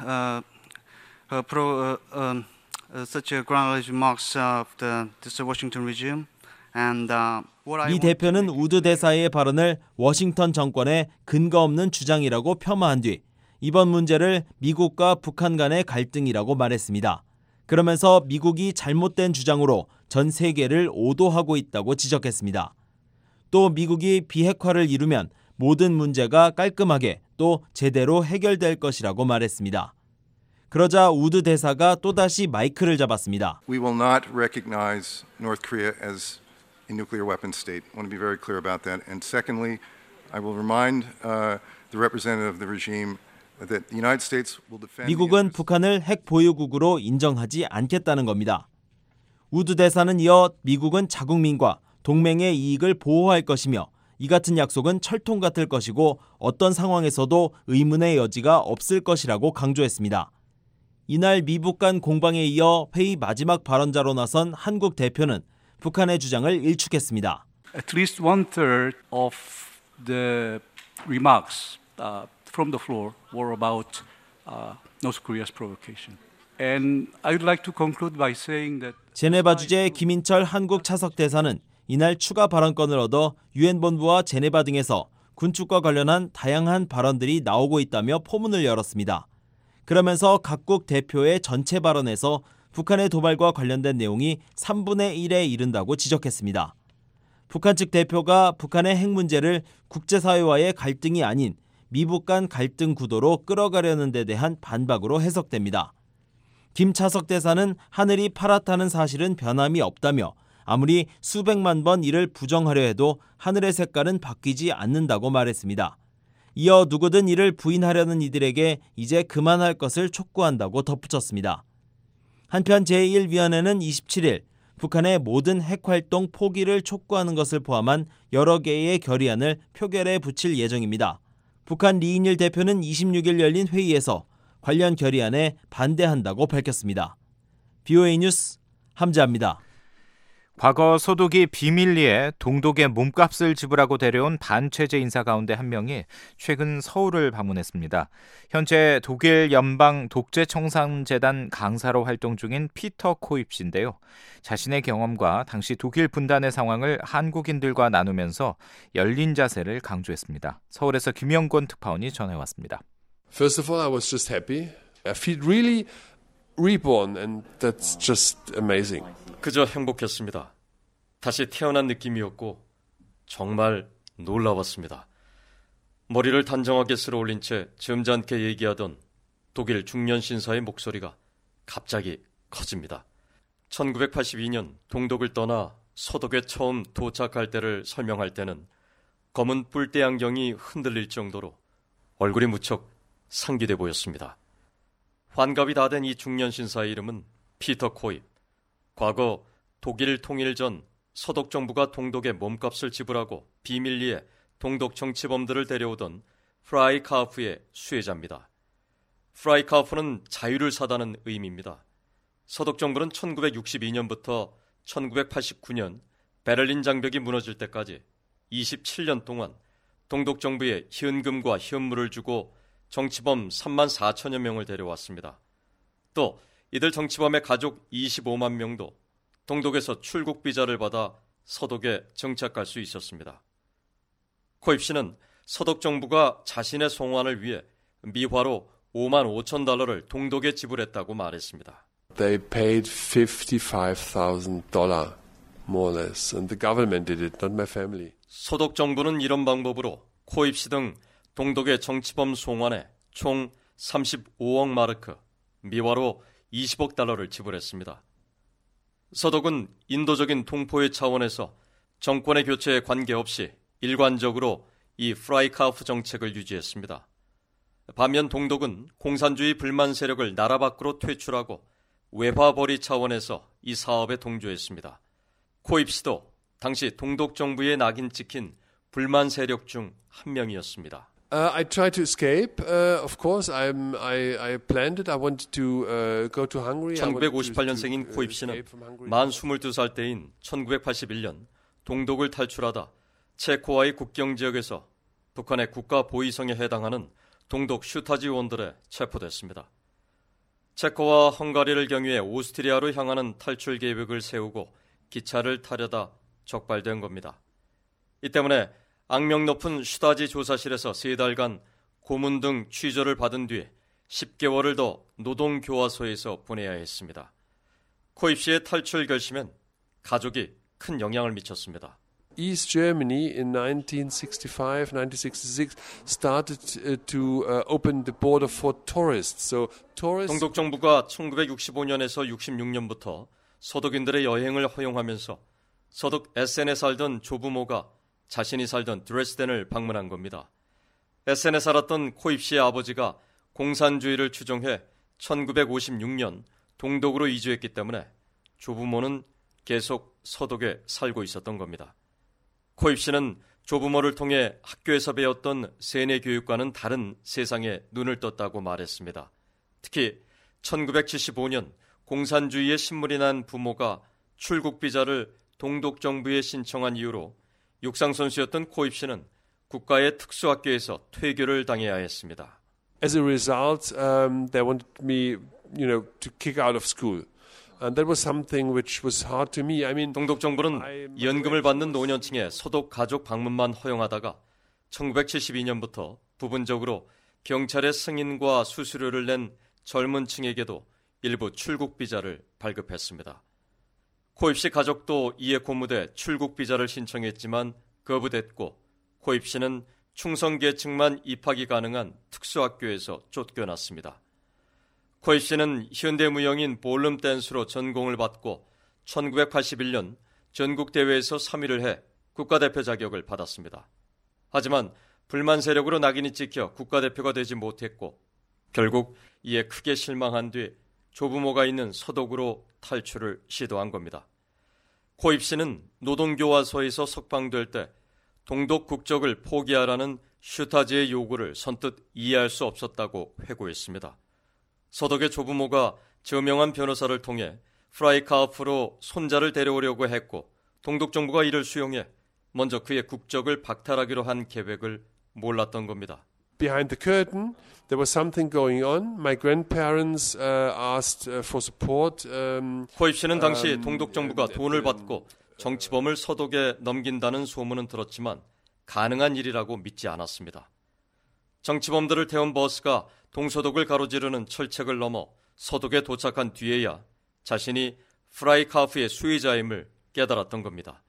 such groundless remarks of this Washington regime, and 이 대표는 우드 대사의 발언을 워싱턴 정권의 근거 없는 주장이라고 폄하한 뒤 이번 문제를 미국과 북한 간의 갈등이라고 말했습니다. 그러면서 미국이 잘못된 주장으로 전 세계를 오도하고 있다고 지적했습니다. 또 미국이 비핵화를 이루면 모든 문제가 깔끔하게 또 제대로 해결될 것이라고 말했습니다. 그러자 우드 대사가 또다시 마이크를 잡았습니다. We will not recognize North Korea as a nuclear weapon state. I want to be very clear about that. And secondly, I will remind the representative of the regime that the United States will defend. 미국은 북한을 핵 보유국으로 인정하지 않겠다는 겁니다. 우드 대사는 이어 미국은 자국민과 동맹의 이익을 보호할 것이며 이 같은 약속은 철통 같을 것이고 어떤 상황에서도 의문의 여지가 없을 것이라고 강조했습니다. 이날 미북 간 공방에 이어 회의 마지막 발언자로 나선 한국 대표는 북한의 주장을 일축했습니다. At least 1/3 of the remarks from the floor were about North Korea's provocation. And I would like to conclude by saying that 제네바 주재 김인철 한국 차석 대사는 이날 추가 발언권을 얻어 유엔 본부와 제네바 등에서 군축과 관련한 다양한 발언들이 나오고 있다며 포문을 열었습니다. 그러면서 각국 대표의 전체 발언에서 북한의 도발과 관련된 내용이 3분의 1에 이른다고 지적했습니다. 북한 측 대표가 북한의 핵 문제를 국제사회와의 갈등이 아닌 미북 간 갈등 구도로 끌어가려는 데 대한 반박으로 해석됩니다. 김차석 대사는 하늘이 파랗다는 사실은 변함이 없다며 아무리 수백만 번 이를 부정하려 해도 하늘의 색깔은 바뀌지 않는다고 말했습니다. 이어 누구든 이를 부인하려는 이들에게 이제 그만할 것을 촉구한다고 덧붙였습니다. 한편 제1위원회는 27일 북한의 모든 핵활동 포기를 촉구하는 것을 포함한 여러 개의 결의안을 표결에 붙일 예정입니다. 북한 리인일 대표는 26일 열린 회의에서 관련 결의안에 반대한다고 밝혔습니다. BOA 뉴스 함재합니다. 과거 소독이 비밀리에 동독의 몸값을 지불하고 데려온 반체제 인사 가운데 한 명이 최근 서울을 방문했습니다. 현재 독일 연방 독재청산재단 강사로 활동 중인 피터 코입 씨인데요. 자신의 경험과 당시 독일 분단의 상황을 한국인들과 나누면서 열린 자세를 강조했습니다. 서울에서 김영권 특파원이 전해왔습니다. First of all, I was just happy. I feel really reborn and that's just amazing. 그저 행복했습니다. 다시 태어난 느낌이었고 정말 놀라웠습니다. 머리를 단정하게 쓸어 올린 채 점잖게 얘기하던 독일 중년 신사의 목소리가 갑자기 커집니다. 1982년 동독을 떠나 서독에 처음 도착할 때를 설명할 때는 검은 뿔대 안경이 흔들릴 정도로 얼굴이 무척 상기돼 보였습니다. 환갑이 다 된 이 중년 신사의 이름은 피터 코입. 과거 독일 통일 전 서독 정부가 동독의 몸값을 지불하고 비밀리에 동독 정치범들을 데려오던 프라이카우프의 수혜자입니다. 프라이카우프는 자유를 사다는 의미입니다. 서독 정부는 1962년부터 1989년 베를린 장벽이 무너질 때까지 27년 동안 동독 정부에 현금과 현물을 주고 정치범 3만 4천여 명을 데려왔습니다. 또 이들 정치범의 가족 25만 명도 동독에서 출국 비자를 받아 서독에 정착할 수 있었습니다. 코입 씨는 서독 정부가 자신의 송환을 위해 미화로 5만 5천 달러를 동독에 지불했다고 말했습니다. They paid $55,000 more or less, and the government did it, not my family. 서독 정부는 이런 방법으로 코입 씨 등 동독의 정치범 송환에 총 35억 마르크, 미화로 20억 달러를 지불했습니다. 서독은 인도적인 통포의 차원에서 정권의 교체에 관계없이 일관적으로 이 프라이카프 정책을 유지했습니다. 반면 동독은 공산주의 불만 세력을 나라 밖으로 퇴출하고 외화벌이 차원에서 이 사업에 동조했습니다. 코입 씨도 당시 동독 정부의 낙인 찍힌 불만 세력 중 한 명이었습니다. I tried to escape. Of course, I planned it. I wanted to go to Hungary. 1958년생인 코입 씨는 만 22살 때인 1981년 동독을 탈출하다 체코와의 국경 지역에서 북한의 국가 보위성에 해당하는 동독 슈타지원들에 체포됐습니다. 체코와 헝가리를 경유해 오스트리아로 향하는 탈출 계획을 세우고 기차를 타려다 적발된 겁니다. 이 때문에 악명 높은 슈타지 조사실에서 3달간 고문 등 취조를 받은 뒤에 10개월을 더 노동교화소에서 보내야 했습니다. 코입 씨의 탈출 결심엔 가족이 큰 영향을 미쳤습니다. East Germany in 1965, 1966 started to open the border for tourists. So tourists. 동독 정부가 1965년에서 66년부터 서독인들의 여행을 허용하면서 서독 에센에 살던 조부모가 자신이 살던 드레스덴을 방문한 겁니다. 에센에 살았던 코입 씨의 아버지가 공산주의를 추종해 1956년 동독으로 이주했기 때문에 조부모는 계속 서독에 살고 있었던 겁니다. 코입 씨는 조부모를 통해 학교에서 배웠던 세뇌 교육과는 다른 세상에 눈을 떴다고 말했습니다. 특히 1975년 공산주의에 신물이 난 부모가 출국 비자를 동독 정부에 신청한 이유로 육상 선수였던 코입 씨는 국가의 특수학교에서 퇴교를 당해야 했습니다. As a result, they wanted me, to kick out of school. And that was something which was hard to me. I mean, 동독 정부는 연금을 받는 노년층의 서독 가족 방문만 허용하다가 1972년부터 부분적으로 경찰의 승인과 수수료를 낸 젊은 층에게도 일부 출국 비자를 발급했습니다. 코입 씨 가족도 이에 고무돼 출국 비자를 신청했지만 거부됐고 코입 씨는 충성계층만 입학이 가능한 특수학교에서 쫓겨났습니다. 코입 씨는 현대무용인 볼룸 댄스로 전공을 받고 1981년 전국대회에서 3위를 해 국가대표 자격을 받았습니다. 하지만 불만 세력으로 낙인이 찍혀 국가대표가 되지 못했고 결국 이에 크게 실망한 뒤 조부모가 있는 서독으로 탈출을 시도한 겁니다. 코입 씨는 노동교화소에서 석방될 때 동독 국적을 포기하라는 슈타지의 요구를 선뜻 이해할 수 없었다고 회고했습니다. 서독의 조부모가 저명한 변호사를 통해 프라이카프로 손자를 데려오려고 했고 동독 정부가 이를 수용해 먼저 그의 국적을 박탈하기로 한 계획을 몰랐던 겁니다. Behind the curtain, there was something going on. My grandparents asked for support. 코입 씨는 당시 동독 정부가 돈을 받고 정치범을 서독에 넘긴다는 소문은 들었지만 가능한 일이라고 믿지 않았습니다. 정치범들을 태운 버스가 동서독을 가로지르는 철책을 넘어 서독에 도착한 뒤에야 자신이 프라이카프의 수혜자임을 깨달았던 겁니다.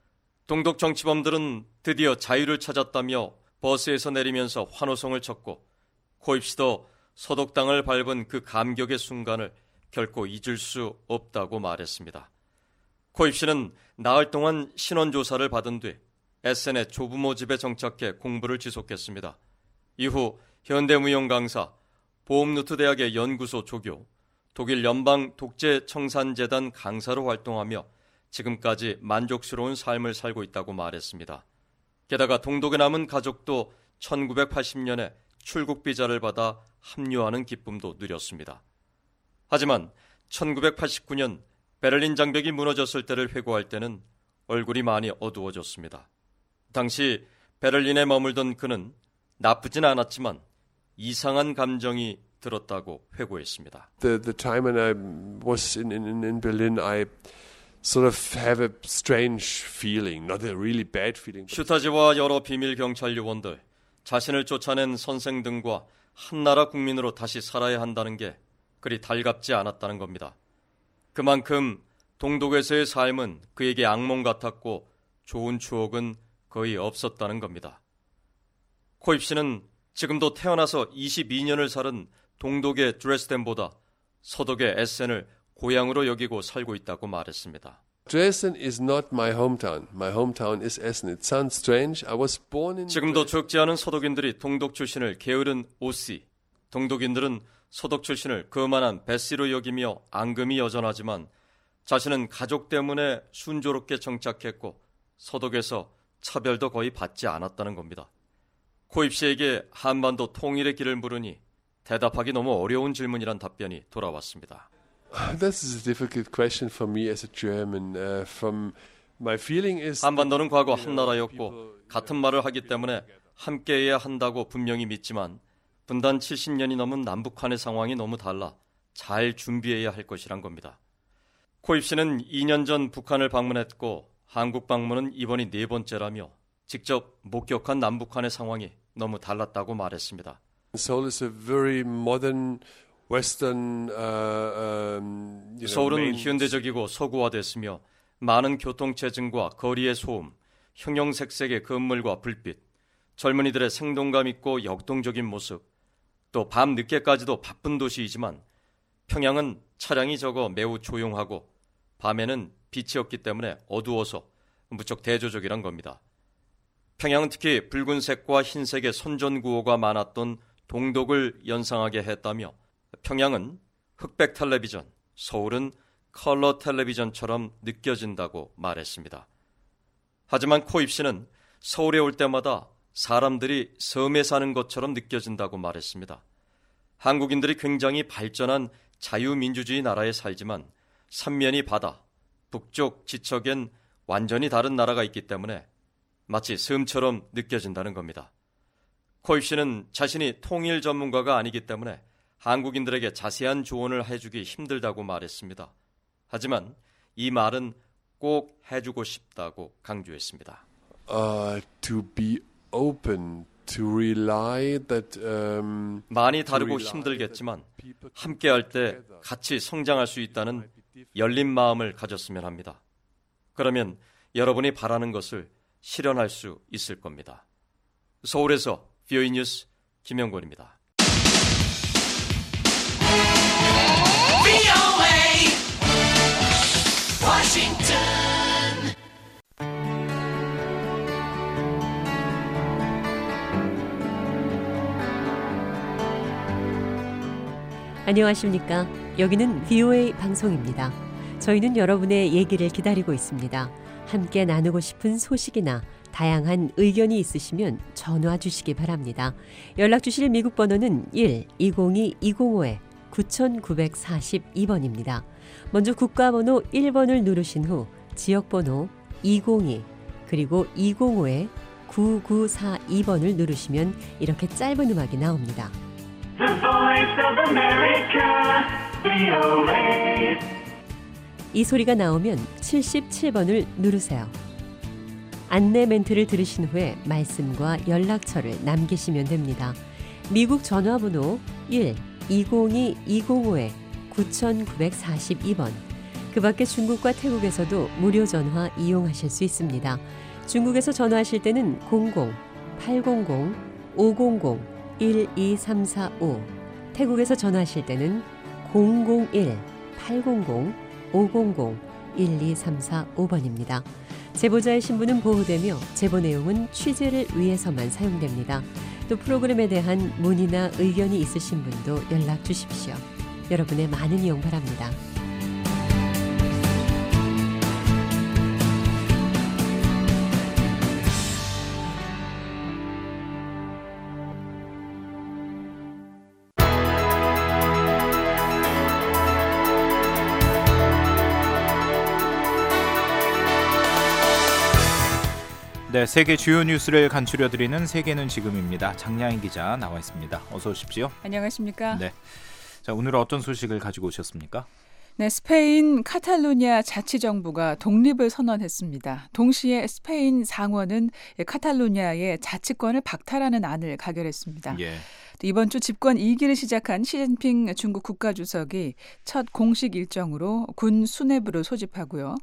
동독 정치범들은 드디어 자유를 찾았다며 버스에서 내리면서 환호성을 쳤고 코입 씨도 서독 땅을 밟은 그 감격의 순간을 결코 잊을 수 없다고 말했습니다. 코입 씨는 나흘 동안 신원조사를 받은 뒤 에센의 조부모 집에 정착해 공부를 지속했습니다. 이후 현대무용 강사, 보험누트 대학의 연구소 조교, 독일 연방 독재청산재단 강사로 활동하며 지금까지 만족스러운 삶을 살고 있다고 말했습니다. 게다가 동독에 남은 가족도 1980년에 출국 비자를 받아 합류하는 기쁨도 누렸습니다. 하지만 1989년 베를린 장벽이 무너졌을 때를 회고할 때는 얼굴이 많이 어두워졌습니다. 당시 베를린에 머물던 그는 나쁘진 않았지만 이상한 감정이 들었다고 회고했습니다. The time when I was in Berlin, I sort of have a strange feeling, not a really bad feeling. 슈타지와 여러 비밀 경찰 요원들, 자신을 쫓아낸 선생 등과 한나라 국민으로 다시 살아야 한다는 게 그리 달갑지 않았다는 겁니다. 그만큼 동독에서의 삶은 그에게 악몽 같았고 좋은 추억은 거의 없었다는 겁니다. 코입 씨는 지금도 태어나서 22년을 살은 동독의 드레스덴보다 서독의 에센을 고향으로 여기고 살고 있다고 말했습니다. Dresden is not my hometown. My hometown is Essen. It sounds strange. I was born in 지금도 적지 않은 서독인들이 동독 출신을 게으른 오씨, 동독인들은 서독 출신을 그만한 베시로 여기며 앙금이 여전하지만 자신은 가족 때문에 순조롭게 정착했고 서독에서 차별도 거의 받지 않았다는 겁니다. 코입 씨에게 한반도 통일의 길을 물으니 대답하기 너무 어려운 질문이란 답변이 돌아왔습니다. This is a difficult question for me as a German. From my feeling is 한반도는 과거 한 나라였고 같은 말을 하기 때문에 함께해야 한다고 분명히 믿지만 분단 70년이 넘은 남북한의 상황이 너무 달라 잘 준비해야 할 것이란 겁니다. 코입 씨는 2년 전 북한을 방문했고 한국 방문은 이번이 4번째라며 직접 목격한 남북한의 상황이 너무 달랐다고 말했습니다. Seoul is a very modern Western. 서울은 현대적이고 서구화됐으며 많은 교통체증과 거리의 소음, 형형색색의 건물과 불빛, 젊은이들의 생동감 있고 역동적인 모습, 또 밤 늦게까지도 바쁜 도시이지만 평양은 차량이 적어 매우 조용하고 밤에는 빛이 없기 때문에 어두워서 무척 대조적이란 겁니다. 평양은 특히 붉은색과 흰색의 선전구호가 많았던 동독을 연상하게 했다며 평양은 흑백 텔레비전, 서울은 컬러 텔레비전처럼 느껴진다고 말했습니다. 하지만 코입 씨는 서울에 올 때마다 사람들이 섬에 사는 것처럼 느껴진다고 말했습니다. 한국인들이 굉장히 발전한 자유민주주의 나라에 살지만 삼면이 바다, 북쪽 지척엔 완전히 다른 나라가 있기 때문에 마치 섬처럼 느껴진다는 겁니다. 코입 씨는 자신이 통일 전문가가 아니기 때문에 한국인들에게 자세한 조언을 해주기 힘들다고 말했습니다. 하지만 이 말은 꼭 해주고 싶다고 강조했습니다. To be open, to rely that. 많이 다르고 힘들겠지만 함께할 때 같이 성장할 수 있다는 열린 마음을 가졌으면 합니다. 그러면 여러분이 바라는 것을 실현할 수 있을 겁니다. 서울에서 VOA 뉴스 김영권입니다. 안녕하십니까? 여기는 VOA 방송입니다. 저희는 여러분의 얘기를 기다리고 있습니다. 함께 나누고 싶은 소식이나 다양한 의견이 있으시면 전화 주시기 바랍니다. 연락 주실 미국 번호는 1-202-250-9942번입니다. 먼저 국가번호 1번을 누르신 후 지역번호 202 그리고 205-9942번을 누르시면 이렇게 짧은 음악이 나옵니다. The Voice of America, VOA. 이 소리가 나오면 77번을 누르세요. 안내 멘트를 들으신 후에 말씀과 연락처를 남기시면 됩니다. 미국 전화번호 1-202-205-9942번. 그 밖에 중국과 태국에서도 무료 전화 이용하실 수 있습니다. 중국에서 전화하실 때는 00-800-500-12345, 태국에서 전화하실 때는 001-800-500-12345번입니다. 제보자의 신분은 보호되며 제보 내용은 취재를 위해서만 사용됩니다. 또 프로그램에 대한 문의나 의견이 있으신 분도 연락 주십시오. 여러분의 많은 이용 바랍니다. 네, 세계 주요 뉴스를 간추려드리는 세계는 지금입니다. 장량희 기자 나와 있습니다. 어서 오십시오. 안녕하십니까? 네. 자, 오늘은 어떤 소식을 가지고 오셨습니까? 네, 스페인 카탈루냐 자치정부가 독립을 선언했습니다. 동시에 스페인 상원은 카탈루냐의 자치권을 박탈하는 안을 가결했습니다. 예. 이번 주 집권 2기를 시작한 시진핑 중국 국가주석이 첫 공식 일정으로 군 수뇌부를 소집하고요.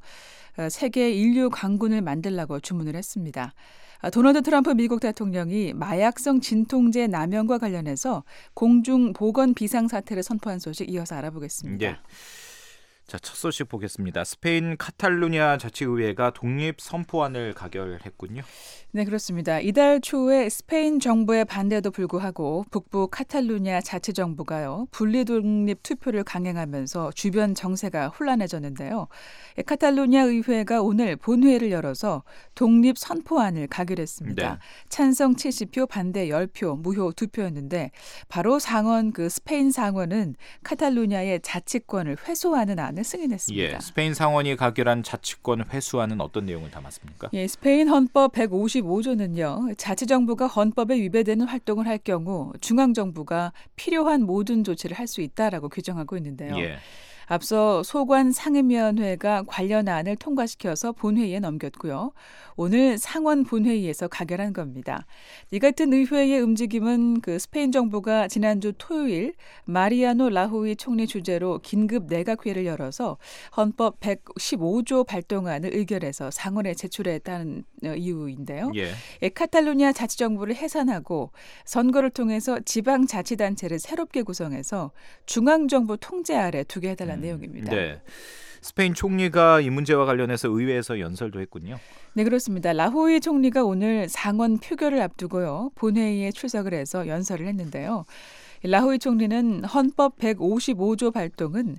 세계 인류 강군을 만들라고 주문을 했습니다. 도널드 트럼프 미국 대통령이 마약성 진통제 남용과 관련해서 공중 보건 비상사태를 선포한 소식 이어서 알아보겠습니다. 예. 자, 첫 소식 보겠습니다. 스페인 카탈루냐 자치의회가 독립 선포안을 가결했군요. 네, 그렇습니다. 이달 초에 스페인 정부의 반대에도 불구하고 북부 카탈루냐 자치정부가요, 분리 독립 투표를 강행하면서 주변 정세가 혼란해졌는데요. 카탈루냐 의회가 오늘 본회의를 열어서 독립 선포안을 가결했습니다. 네. 찬성 70표, 반대 10표, 무효 2표였는데 바로 상원 스페인 상원은 카탈루냐의 자치권을 회수하는 안을 승인했습니다. 예, 스페인 상원이 가결한 자치권 회수안은 어떤 내용을 담았습니까? 예, 스페인 헌법 155조는요. 자치정부가 헌법에 위배되는 활동을 할 경우 중앙정부가 필요한 모든 조치를 할 수 있다라고 규정하고 있는데요. 예. 앞서 소관 상임위원회가 관련 안을 통과시켜서 본회의에 넘겼고요. 오늘 상원 본회의에서 가결한 겁니다. 이 같은 의회의 움직임은 스페인 정부가 지난주 토요일 마리아노 라호이 총리 주재로 긴급 내각회의를 열어서 헌법 115조 발동안을 의결해서 상원에 제출했다는 이유인데요. 예. 카탈루냐 자치정부를 해산하고 선거를 통해서 지방자치단체를 새롭게 구성해서 중앙정부 통제 아래 두게 해달라는 내용입니다. 네. 스페인 총리가 이 문제와 관련해서 의회에서 연설도 했군요. 네, 그렇습니다. 라호이 총리가 오늘 상원 표결을 앞두고요. 본회의에 출석을 해서 연설을 했는데요. 라호이 총리는 헌법 155조 발동은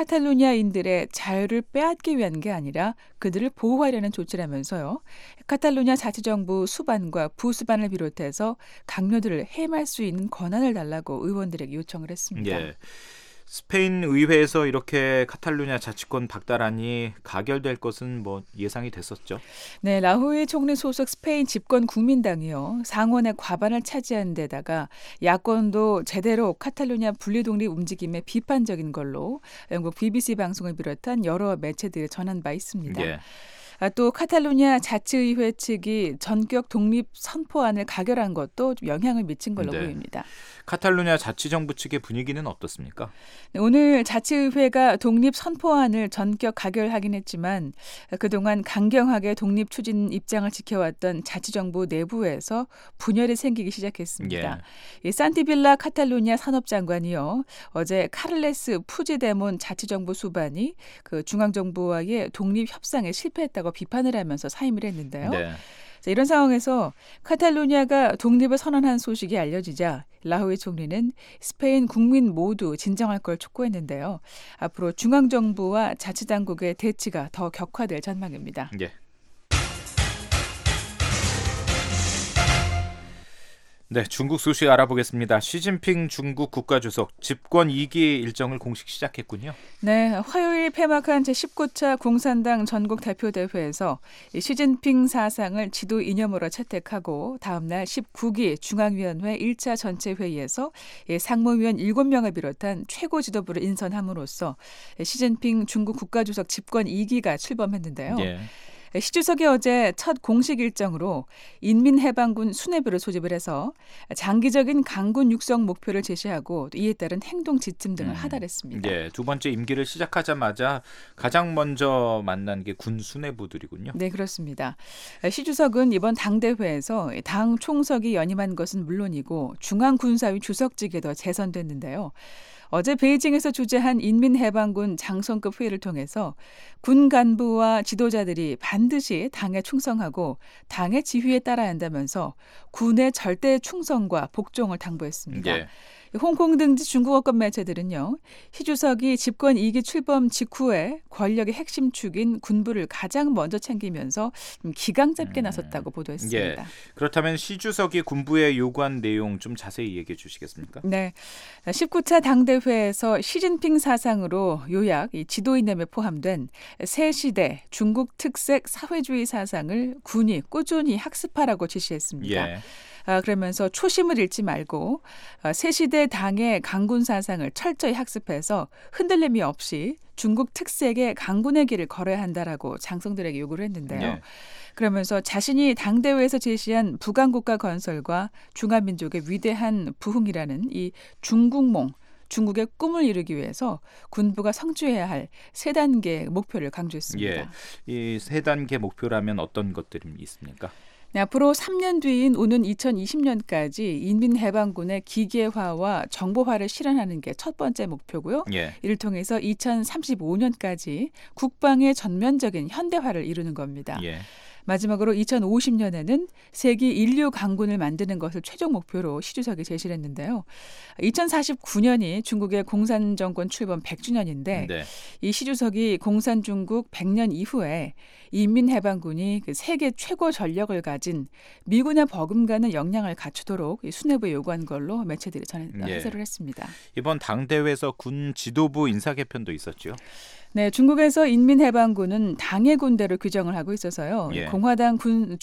카탈루냐인들의 자유를 빼앗기 위한 게 아니라 그들을 보호하려는 조치라면서요. 카탈루냐 자치정부 수반과 부수반을 비롯해서 강요들을 해임할 수 있는 권한을 달라고 의원들에게 요청을 했습니다. 예. 스페인 의회에서 이렇게 카탈루냐 자치권 박탈안이 가결될 것은 예상이 됐었죠. 네, 라호이 총리 소속 스페인 집권 국민당이요. 상원의 과반을 차지한 데다가 야권도 제대로 카탈루냐 분리독립 움직임에 비판적인 걸로 영국 BBC 방송을 비롯한 여러 매체들이 전한 바 있습니다. 예. 또 카탈루냐 자치의회 측이 전격 독립 선포안을 가결한 것도 영향을 미친 걸로 보입니다. 카탈루냐 자치정부 측의 분위기는 어떻습니까? 네, 오늘 자치의회가 독립 선포안을 전격 가결하긴 했지만 그동안 강경하게 독립 추진 입장을 지켜왔던 자치정부 내부에서 분열이 생기기 시작했습니다. 예. 산티빌라 카탈루냐 산업장관이요. 어제 카를레스 푸지데몬 자치정부 수반이 중앙정부와의 독립 협상에 실패했다고 비판을 하면서 사임을 했는데요. 네. 자, 이런 상황에서 카탈루냐가 독립을 선언한 소식이 알려지자 라호이 총리는 스페인 국민 모두 진정할 걸 촉구했는데요. 앞으로 중앙정부와 자치당국의 대치가 더 격화될 전망입니다. 예. 네, 중국 소식 알아보겠습니다. 시진핑 중국 국가주석 집권 2기 일정을 공식 시작했군요. 네, 화요일 폐막한 제19차 공산당 전국 대표대회에서 시진핑 사상을 지도 이념으로 채택하고 다음 날 19기 중앙위원회 1차 전체회의에서 상무위원 7명을 비롯한 최고 지도부를 인선함으로써 시진핑 중국 국가주석 집권 2기가 출범했는데요. 예. 시 주석이 어제 첫 공식 일정으로 인민해방군 수뇌부를 소집을 해서 장기적인 강군 육성 목표를 제시하고 이에 따른 행동 지침 등을 하달했습니다. 예, 두 번째 임기를 시작하자마자 가장 먼저 만난 게 군 수뇌부들이군요. 네, 그렇습니다. 시 주석은 이번 당대회에서 당 총석이 연임한 것은 물론이고 중앙군사위 주석직에도 재선됐는데요. 어제 베이징에서 주재한 인민해방군 장성급 회의를 통해서 군 간부와 지도자들이 반드시 당에 충성하고 당의 지휘에 따라야 한다면서 군의 절대 충성과 복종을 당부했습니다. 예. 홍콩 등지 중국어권 매체들은요. 시 주석이 집권 2기 출범 직후에 권력의 핵심 축인 군부를 가장 먼저 챙기면서 기강 잡게 나섰다고 보도했습니다. 예. 그렇다면 시 주석이 군부에 요구한 내용 좀 자세히 얘기해 주시겠습니까? 네, 19차 당대회에서 시진핑 사상으로 요약 이 지도이념에 포함된 새 시대 중국 특색 사회주의 사상을 군이 꾸준히 학습하라고 지시했습니다. 예. 그러면서 초심을 잃지 말고 새시대 당의 강군 사상을 철저히 학습해서 흔들림이 없이 중국 특색의 강군의 길을 걸어야 한다라고 장성들에게 요구를 했는데요. 네. 그러면서 자신이 당대회에서 제시한 부강국가 건설과 중화민족의 위대한 부흥이라는 이 중국몽, 중국의 꿈을 이루기 위해서 군부가 성취해야 할 세 단계 목표를 강조했습니다. 예. 이 세 단계 목표라면 어떤 것들이 있습니까? 네, 앞으로 3년 뒤인 오는 2020년까지 인민해방군의 기계화와 정보화를 실현하는 게 첫 번째 목표고요. 예. 이를 통해서 2035년까지 국방의 전면적인 현대화를 이루는 겁니다. 예. 마지막으로 2050년에는 세계 인류 강군을 만드는 것을 최종 목표로 시 주석이 제시를 했는데요. 2049년이 중국의 공산정권 출범 100주년인데 네. 이 시 주석이 공산중국 100년 이후에 인민해방군이 그 세계 최고 전력을 가진 미군에 버금가는 역량을 갖추도록 수뇌부에 요구한 걸로 매체들이 해설을 했습니다. 이번 당대회에서 군 지도부 인사 개편도 있었죠. 네, 중국에서 인민해방군은 당의 군대로 규정을 하고 있어서요. 예. 공화당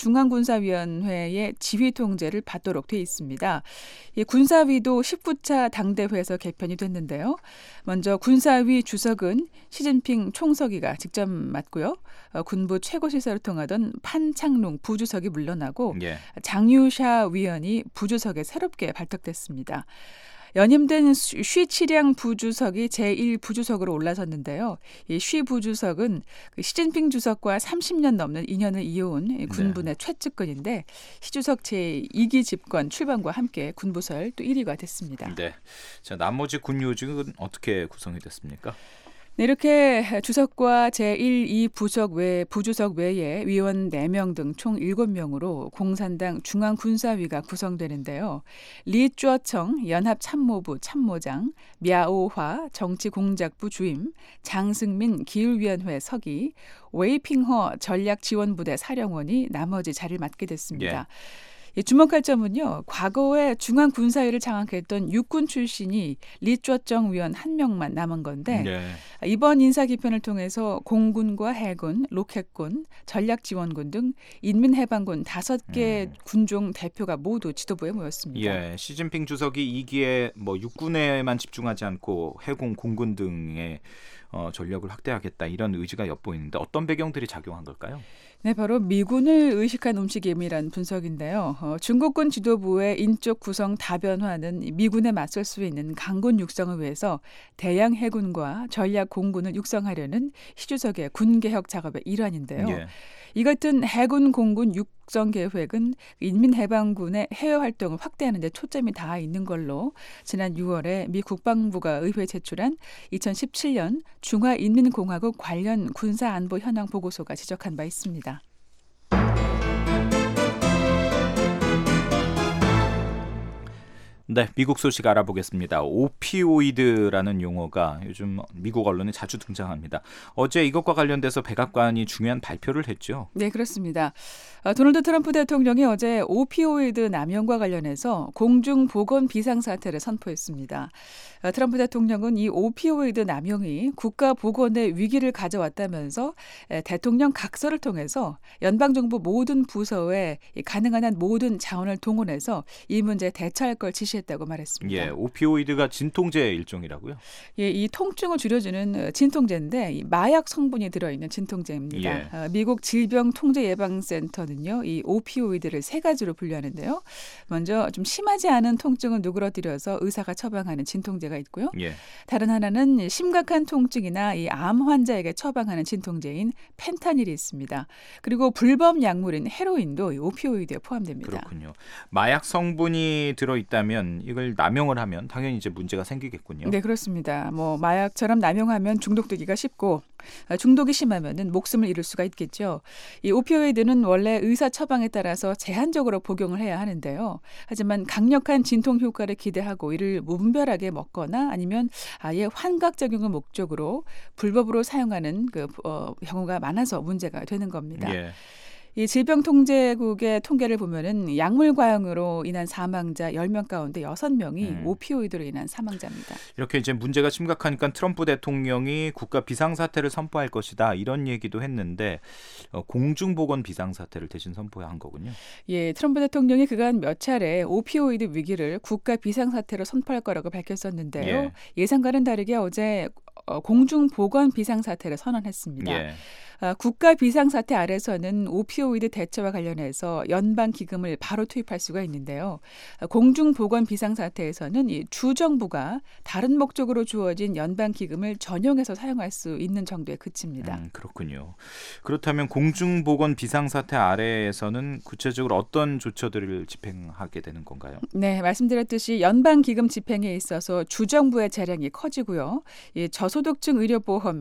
중앙군사위원회의 지휘 통제를 받도록 돼 있습니다. 이 군사위도 19차 당대회에서 개편이 됐는데요. 먼저 군사위 주석은 시진핑 총서기가 직접 맡고요. 군부 최고시설을 통하던 판창룽 부주석이 물러나고 예. 장유샤 위원이 부주석에 새롭게 발탁됐습니다. 연임된 쉬치량 부주석이 제1부주석으로 올라섰는데요. 이 쉬 부주석은 시진핑 주석과 30년 넘는 인연을 이어온 군부의 최측근인데 시 주석 제2기 집권 출범과 함께 군부설 또 1위가 됐습니다. 네. 자, 나머지 군 요직은 어떻게 구성이 됐습니까? 네, 이렇게 주석과 제1, 2부석 부주석 외에 위원 4명 등 총 7명으로 공산당 중앙군사위가 구성되는데요. 리쭈어청 연합참모부 참모장, мя오화 정치공작부 주임, 장승민 기율위원회 서기, 웨이핑허 전략지원부대 사령원이 나머지 자리를 맡게 됐습니다. 주목할 점은요. 과거에 중앙군사위를 장악했던 육군 출신이 리쭈어청 위원 1명만 남은 건데 이번 인사 개편을 통해서 공군과 해군, 로켓군, 전략지원군 등 인민해방군 5개 군종 대표가 모두 지도부에 모였습니다. 예, 시진핑 주석이 2기에 육군에만 집중하지 않고 해군, 공군 등의 전력을 확대하겠다 이런 의지가 엿보이는데 어떤 배경들이 작용한 걸까요? 네, 바로 미군을 의식한 움직임이란 분석인데요. 중국군 지도부의 인적 구성 다변화는 미군에 맞설 수 있는 강군 육성을 위해서 대양 해군과 전략 공군을 육성하려는 시 주석의 군개혁 작업의 일환인데요. 예. 이 같은 해군 공군 육성 계획은 인민해방군의 해외 활동을 확대하는 데 초점이 닿아 있는 걸로 지난 6월에 미 국방부가 의회에 제출한 2017년 중화인민공화국 관련 군사안보 현황 보고서가 지적한 바 있습니다. 네, 미국 소식 알아보겠습니다. 오피오이드라는 용어가 요즘 미국 언론에 자주 등장합니다. 어제 이것과 관련돼서 백악관이 중요한 발표를 했죠. 네, 그렇습니다. 도널드 트럼프 대통령이 어제 오피오이드 남용과 관련해서 공중보건 비상사태를 선포했습니다. 트럼프 대통령은 이 오피오이드 남용이 국가보건의 위기를 가져왔다면서 대통령 각서를 통해서 연방정부 모든 부서에 가능한 한 모든 자원을 동원해서 이 문제에 대처할 걸 지시했다고 말했습니다. 예, 오피오이드가 진통제 일종이라고요? 예, 이 통증을 줄여주는 진통제인데 이 마약 성분이 들어있는 진통제입니다. 미국 질병통제예방센터는요, 이 오피오이드를 3가지로 분류하는데요. 먼저 좀 심하지 않은 통증을 누그러뜨려서 의사가 처방하는 진통제가 있고요. 다른 하나는 심각한 통증이나 이 암 환자에게 처방하는 진통제인 펜타닐이 있습니다. 그리고 불법 약물인 헤로인도 이 오피오이드에 포함됩니다. 그렇군요. 마약 성분이 들어있다면 그러면 이걸 남용을 하면 당연히 이제 문제가 생기겠군요. 네, 그렇습니다. 뭐 마약처럼 남용하면 중독되기가 쉽고 중독이 심하면은 목숨을 잃을 수가 있겠죠. 이 오피오이드는 원래 의사 처방에 따라서 제한적으로 복용을 해야 하는데요. 하지만 강력한 진통 효과를 기대하고 이를 무분별하게 먹거나 아니면 아예 환각 작용을 목적으로 불법으로 사용하는 경우가 많아서 문제가 되는 겁니다. 예. 이 질병통제국의 통계를 보면은 약물 과용으로 인한 사망자 10명 가운데 6명이 오피오이드로 인한 사망자입니다. 이렇게 이제 문제가 심각하니까 트럼프 대통령이 국가 비상사태를 선포할 것이다 이런 얘기도 했는데 공중보건 비상사태를 대신 선포한 거군요. 예, 트럼프 대통령이 그간 몇 차례 오피오이드 위기를 국가 비상사태로 선포할 거라고 밝혔었는데요. 예상과는 다르게 어제 공중보건 비상사태를 선언했습니다. 예. 국가 비상사태 아래서는 오피오이드 대처와 관련해서 연방기금을 바로 투입할 수가 있는데요. 공중보건 비상사태에서는 이 주정부가 다른 목적으로 주어진 연방기금을 전용해서 사용할 수 있는 정도에 그칩니다. 그렇군요. 그렇다면 공중보건 비상사태 아래에서는 구체적으로 어떤 조처들을 집행하게 되는 건가요? 네, 말씀드렸듯이 연방기금 집행에 있어서 주정부의 재량이 커지고요. 이 저소득층 의료보험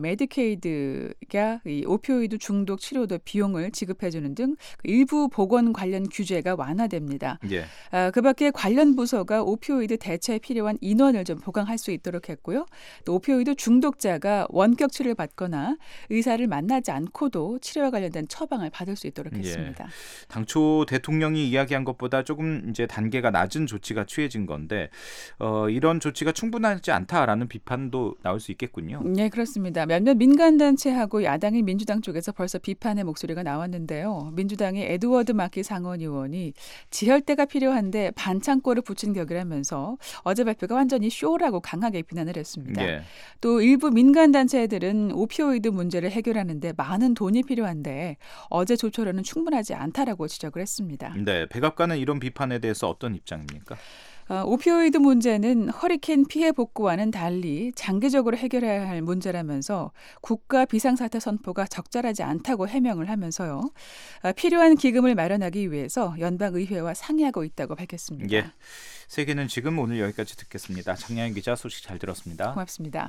메디케이드가 이 오피오이드 중독 치료도 비용을 지급해주는 등 일부 보건 관련 규제가 완화됩니다. 예. 그밖에 관련 부서가 오피오이드 대처에 필요한 인원을 좀 보강할 수 있도록 했고요. 또 오피오이드 중독자가 원격 치료를 받거나 의사를 만나지 않고도 치료와 관련된 처방을 받을 수 있도록 했습니다. 예. 당초 대통령이 이야기한 것보다 조금 이제 단계가 낮은 조치가 취해진 건데 이런 조치가 충분하지 않다라는 비판도 나올 수 있겠군요. 네, 그렇습니다. 몇몇 민간단체하고 야당인 민주당 쪽에서 벌써 비판의 목소리가 나왔는데요. 민주당의 에드워드 마키 상원 의원이 지혈대가 필요한데 반창고를 붙인 격이라면서 어제 발표가 완전히 쇼라고 강하게 비난을 했습니다. 예. 또 일부 민간단체들은 오피오이드 문제를 해결하는데 많은 돈이 필요한데 어제 조처로는 충분하지 않다라고 지적을 했습니다. 네, 백악관은 이런 비판에 대해서 어떤 입장입니까? 오피오이드 문제는 허리케인 피해 복구와는 달리 장기적으로 해결해야 할 문제라면서 국가 비상사태 선포가 적절하지 않다고 해명을 하면서요. 필요한 기금을 마련하기 위해서 연방의회와 상의하고 있다고 밝혔습니다. 예, 세계는 지금 오늘 여기까지 듣겠습니다. 장량현 기자 소식 잘 들었습니다. 고맙습니다.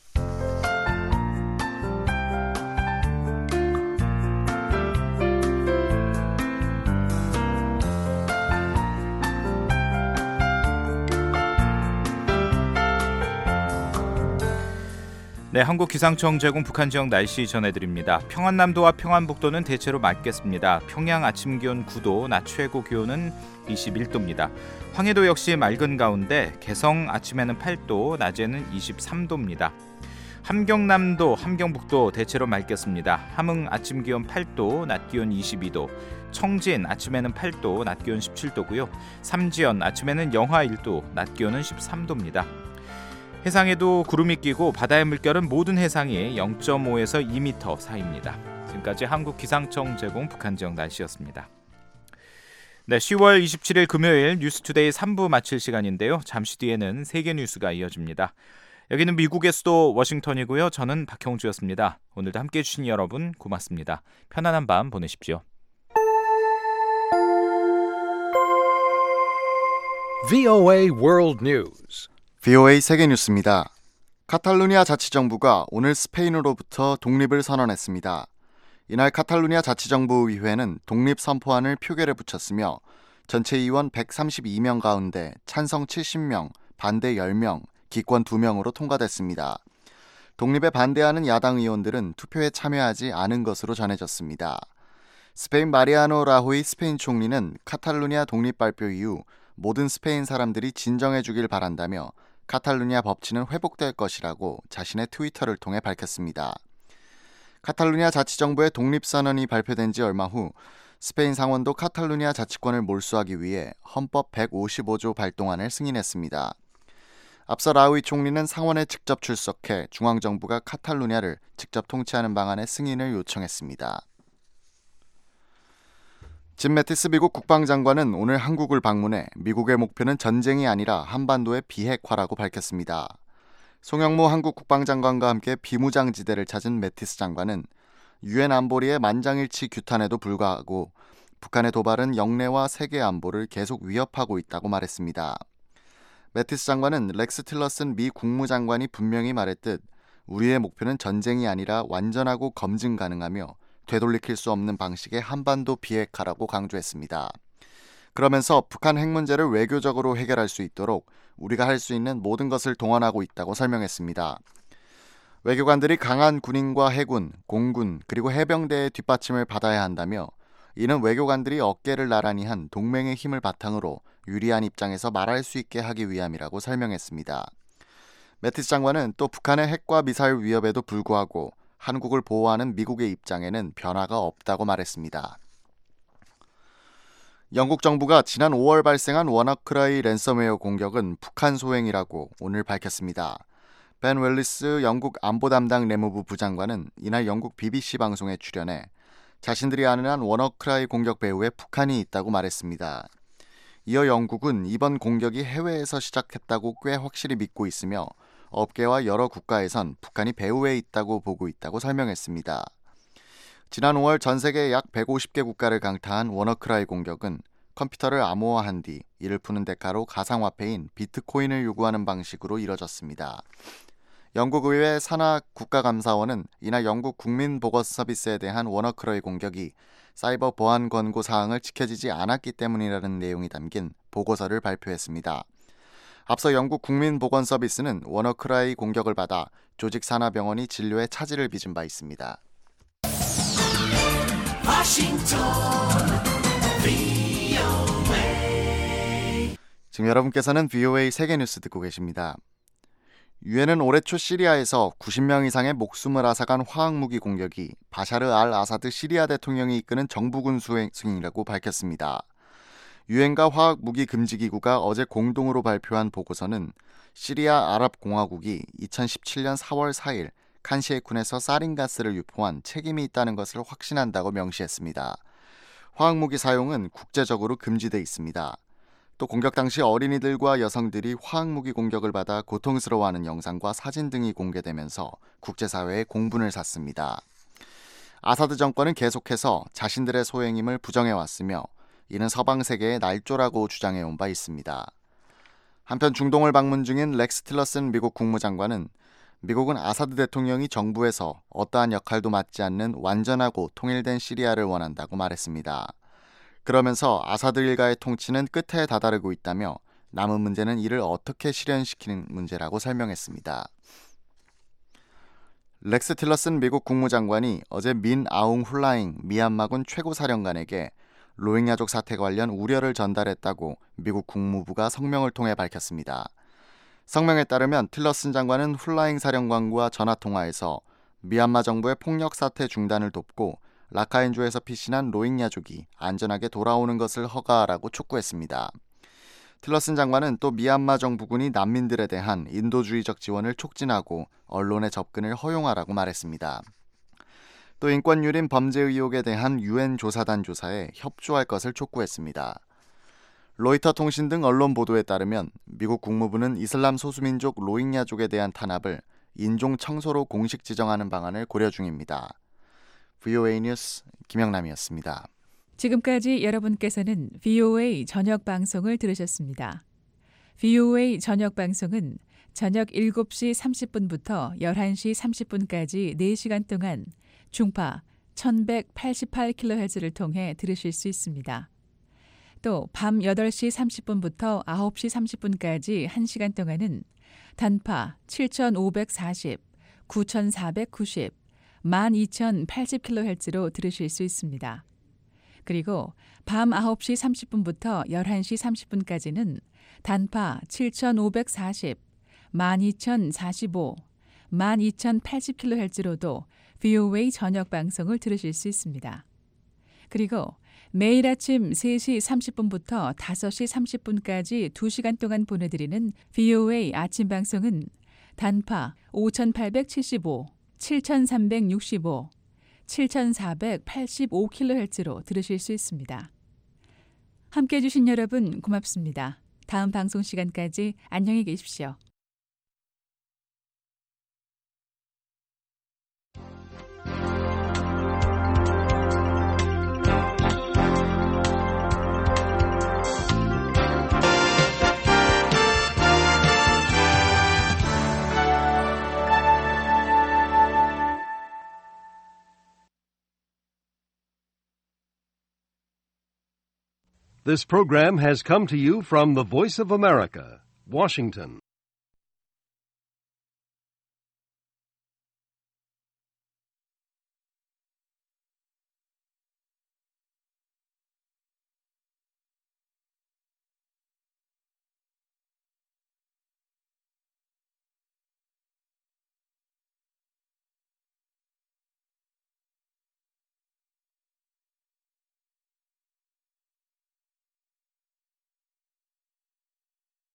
네, 한국기상청 제공 북한 지역 날씨 전해드립니다. 평안남도와 평안북도는 대체로 맑겠습니다. 평양 아침 기온 9도, 낮 최고 기온은 21도입니다. 황해도 역시 맑은 가운데 개성 아침에는 8도, 낮에는 23도입니다. 함경남도, 함경북도 대체로 맑겠습니다. 함흥 아침 기온 8도, 낮 기온 22도. 청진 아침에는 8도, 낮 기온 17도고요. 삼지연 아침에는 영하 1도, 낮 기온은 13도입니다. 해상에도 구름이 끼고 바다의 물결은 모든 해상이 0.5에서 2m 사이입니다. 지금까지 한국기상청 제공 북한 지역 날씨였습니다. 네, 10월 27일 금요일 뉴스투데이 3부 마칠 시간인데요. 잠시 뒤에는 세계 뉴스가 이어집니다. 여기는 미국의 수도 워싱턴이고요. 저는 박형주였습니다. 오늘도 함께해 주신 여러분 고맙습니다. 편안한 밤 보내십시오. VOA World News. VOA 세계뉴스입니다. 카탈루니아 자치정부가 오늘 스페인으로부터 독립을 선언했습니다. 이날 카탈루니아 자치정부의회는 독립선포안을 표결에 붙였으며 전체 의원 132명 가운데 찬성 70명, 반대 10명, 기권 2명으로 통과됐습니다. 독립에 반대하는 야당 의원들은 투표에 참여하지 않은 것으로 전해졌습니다. 스페인 마리아노 라호이 스페인 총리는 카탈루니아 독립 발표 이후 모든 스페인 사람들이 진정해 주길 바란다며 카탈루니아 법치는 회복될 것이라고 자신의 트위터를 통해 밝혔습니다. 카탈루니아 자치정부의 독립선언이 발표된 지 얼마 후 스페인 상원도 카탈루니아 자치권을 몰수하기 위해 헌법 155조 발동안을 승인했습니다. 앞서 라우이 총리는 상원에 직접 출석해 중앙정부가 카탈루니아를 직접 통치하는 방안의 승인을 요청했습니다. 짐 매티스 미국 국방장관은 오늘 한국을 방문해 미국의 목표는 전쟁이 아니라 한반도의 비핵화라고 밝혔습니다. 송영무 한국 국방장관과 함께 비무장지대를 찾은 매티스 장관은 유엔 안보리의 만장일치 규탄에도 불구하고 북한의 도발은 영내와 세계 안보를 계속 위협하고 있다고 말했습니다. 매티스 장관은 렉스 틸러슨 미 국무장관이 분명히 말했듯 우리의 목표는 전쟁이 아니라 완전하고 검증 가능하며 되돌이킬 수 없는 방식의 한반도 비핵화라고 강조했습니다. 그러면서 북한 핵 문제를 외교적으로 해결할 수 있도록 우리가 할 수 있는 모든 것을 동원하고 있다고 설명했습니다. 외교관들이 강한 군인과 해군, 공군, 그리고 해병대의 뒷받침을 받아야 한다며 이는 외교관들이 어깨를 나란히 한 동맹의 힘을 바탕으로 유리한 입장에서 말할 수 있게 하기 위함이라고 설명했습니다. 매티스 장관은 또 북한의 핵과 미사일 위협에도 불구하고 한국을 보호하는 미국의 입장에는 변화가 없다고 말했습니다. 영국 정부가 지난 5월 발생한 워너크라이 랜섬웨어 공격은 북한 소행이라고 오늘 밝혔습니다. 벤 웰리스 영국 안보 담당 내무부 부장관은 이날 영국 BBC 방송에 출연해 자신들이 아는 한 워너크라이 공격 배후에 북한이 있다고 말했습니다. 이어 영국은 이번 공격이 해외에서 시작했다고 꽤 확실히 믿고 있으며 업계와 여러 국가에선 북한이 배후에 있다고 보고 있다고 설명했습니다. 지난 5월 전 세계 약 150개 국가를 강타한 워너크라이 공격은 컴퓨터를 암호화한 뒤 이를 푸는 대가로 가상화폐인 비트코인을 요구하는 방식으로 이뤄졌습니다. 영국 의회 산하 국가감사원은 이날 영국 국민보건서비스에 대한 워너크라이 공격이 사이버 보안 권고 사항을 지켜지지 않았기 때문이라는 내용이 담긴 보고서를 발표했습니다. 앞서 영국 국민보건서비스는 워너크라이 공격을 받아 조직 산하병원이 진료에 차질을 빚은 바 있습니다. 지금 여러분께서는 VOA 세계뉴스 듣고 계십니다. 유엔은 올해 초 시리아에서 90명 이상의 목숨을 앗아간 화학무기 공격이 바샤르 알 아사드 시리아 대통령이 이끄는 정부군 수행이라고 밝혔습니다. 유엔과 화학무기 금지기구가 어제 공동으로 발표한 보고서는 시리아 아랍공화국이 2017년 4월 4일 칸시에쿤에서 사린가스를 유포한 책임이 있다는 것을 확신한다고 명시했습니다. 화학무기 사용은 국제적으로 금지돼 있습니다. 또 공격 당시 어린이들과 여성들이 화학무기 공격을 받아 고통스러워하는 영상과 사진 등이 공개되면서 국제사회에 공분을 샀습니다. 아사드 정권은 계속해서 자신들의 소행임을 부정해왔으며 이는 서방 세계의 날조라고 주장해온 바 있습니다. 한편 중동을 방문 중인 렉스 틸러슨 미국 국무장관은 미국은 아사드 대통령이 정부에서 어떠한 역할도 맡지 않는 완전하고 통일된 시리아를 원한다고 말했습니다. 그러면서 아사드 일가의 통치는 끝에 다다르고 있다며 남은 문제는 이를 어떻게 실현시키는 문제라고 설명했습니다. 렉스 틸러슨 미국 국무장관이 어제 민 아웅 훌라잉 미얀마군 최고사령관에게 로힝야족 사태 관련 우려를 전달했다고 미국 국무부가 성명을 통해 밝혔습니다. 성명에 따르면 틸러슨 장관은 훌라잉 사령관과 전화통화에서 미얀마 정부의 폭력 사태 중단을 돕고 라카인주에서 피신한 로힝야족이 안전하게 돌아오는 것을 허가하라고 촉구했습니다. 틸러슨 장관은 또 미얀마 정부군이 난민들에 대한 인도주의적 지원을 촉진하고 언론의 접근을 허용하라고 말했습니다. 또 인권유린 범죄 의혹에 대한 유엔 조사단 조사에 협조할 것을 촉구했습니다. 로이터 통신 등 언론 보도에 따르면 미국 국무부는 이슬람 소수민족 로힝야족에 대한 탄압을 인종 청소로 공식 지정하는 방안을 고려 중입니다. VOA 뉴스 김영남이었습니다. 지금까지 여러분께서는 VOA 저녁 방송을 들으셨습니다. VOA 저녁 방송은 저녁 7시 30분부터 11시 30분까지 4시간 동안 중파 1188kHz를 통해 들으실 수 있습니다. 또 밤 8시 30분부터 9시 30분까지 1시간 동안은 단파 7540, 9490, 12080kHz로 들으실 수 있습니다. 그리고 밤 9시 30분부터 11시 30분까지는 단파 7540, 12045, 12080kHz로도 VOA 저녁 방송을 들으실 수 있습니다. 그리고 매일 아침 3시 30분부터 5시 30분까지 2시간 동안 보내드리는 VOA 아침 방송은 단파 5875, 7365, 7485kHz로 들으실 수 있습니다. 함께해 주신 여러분 고맙습니다. 다음 방송 시간까지 안녕히 계십시오. This program has come to you from the Voice of America, Washington.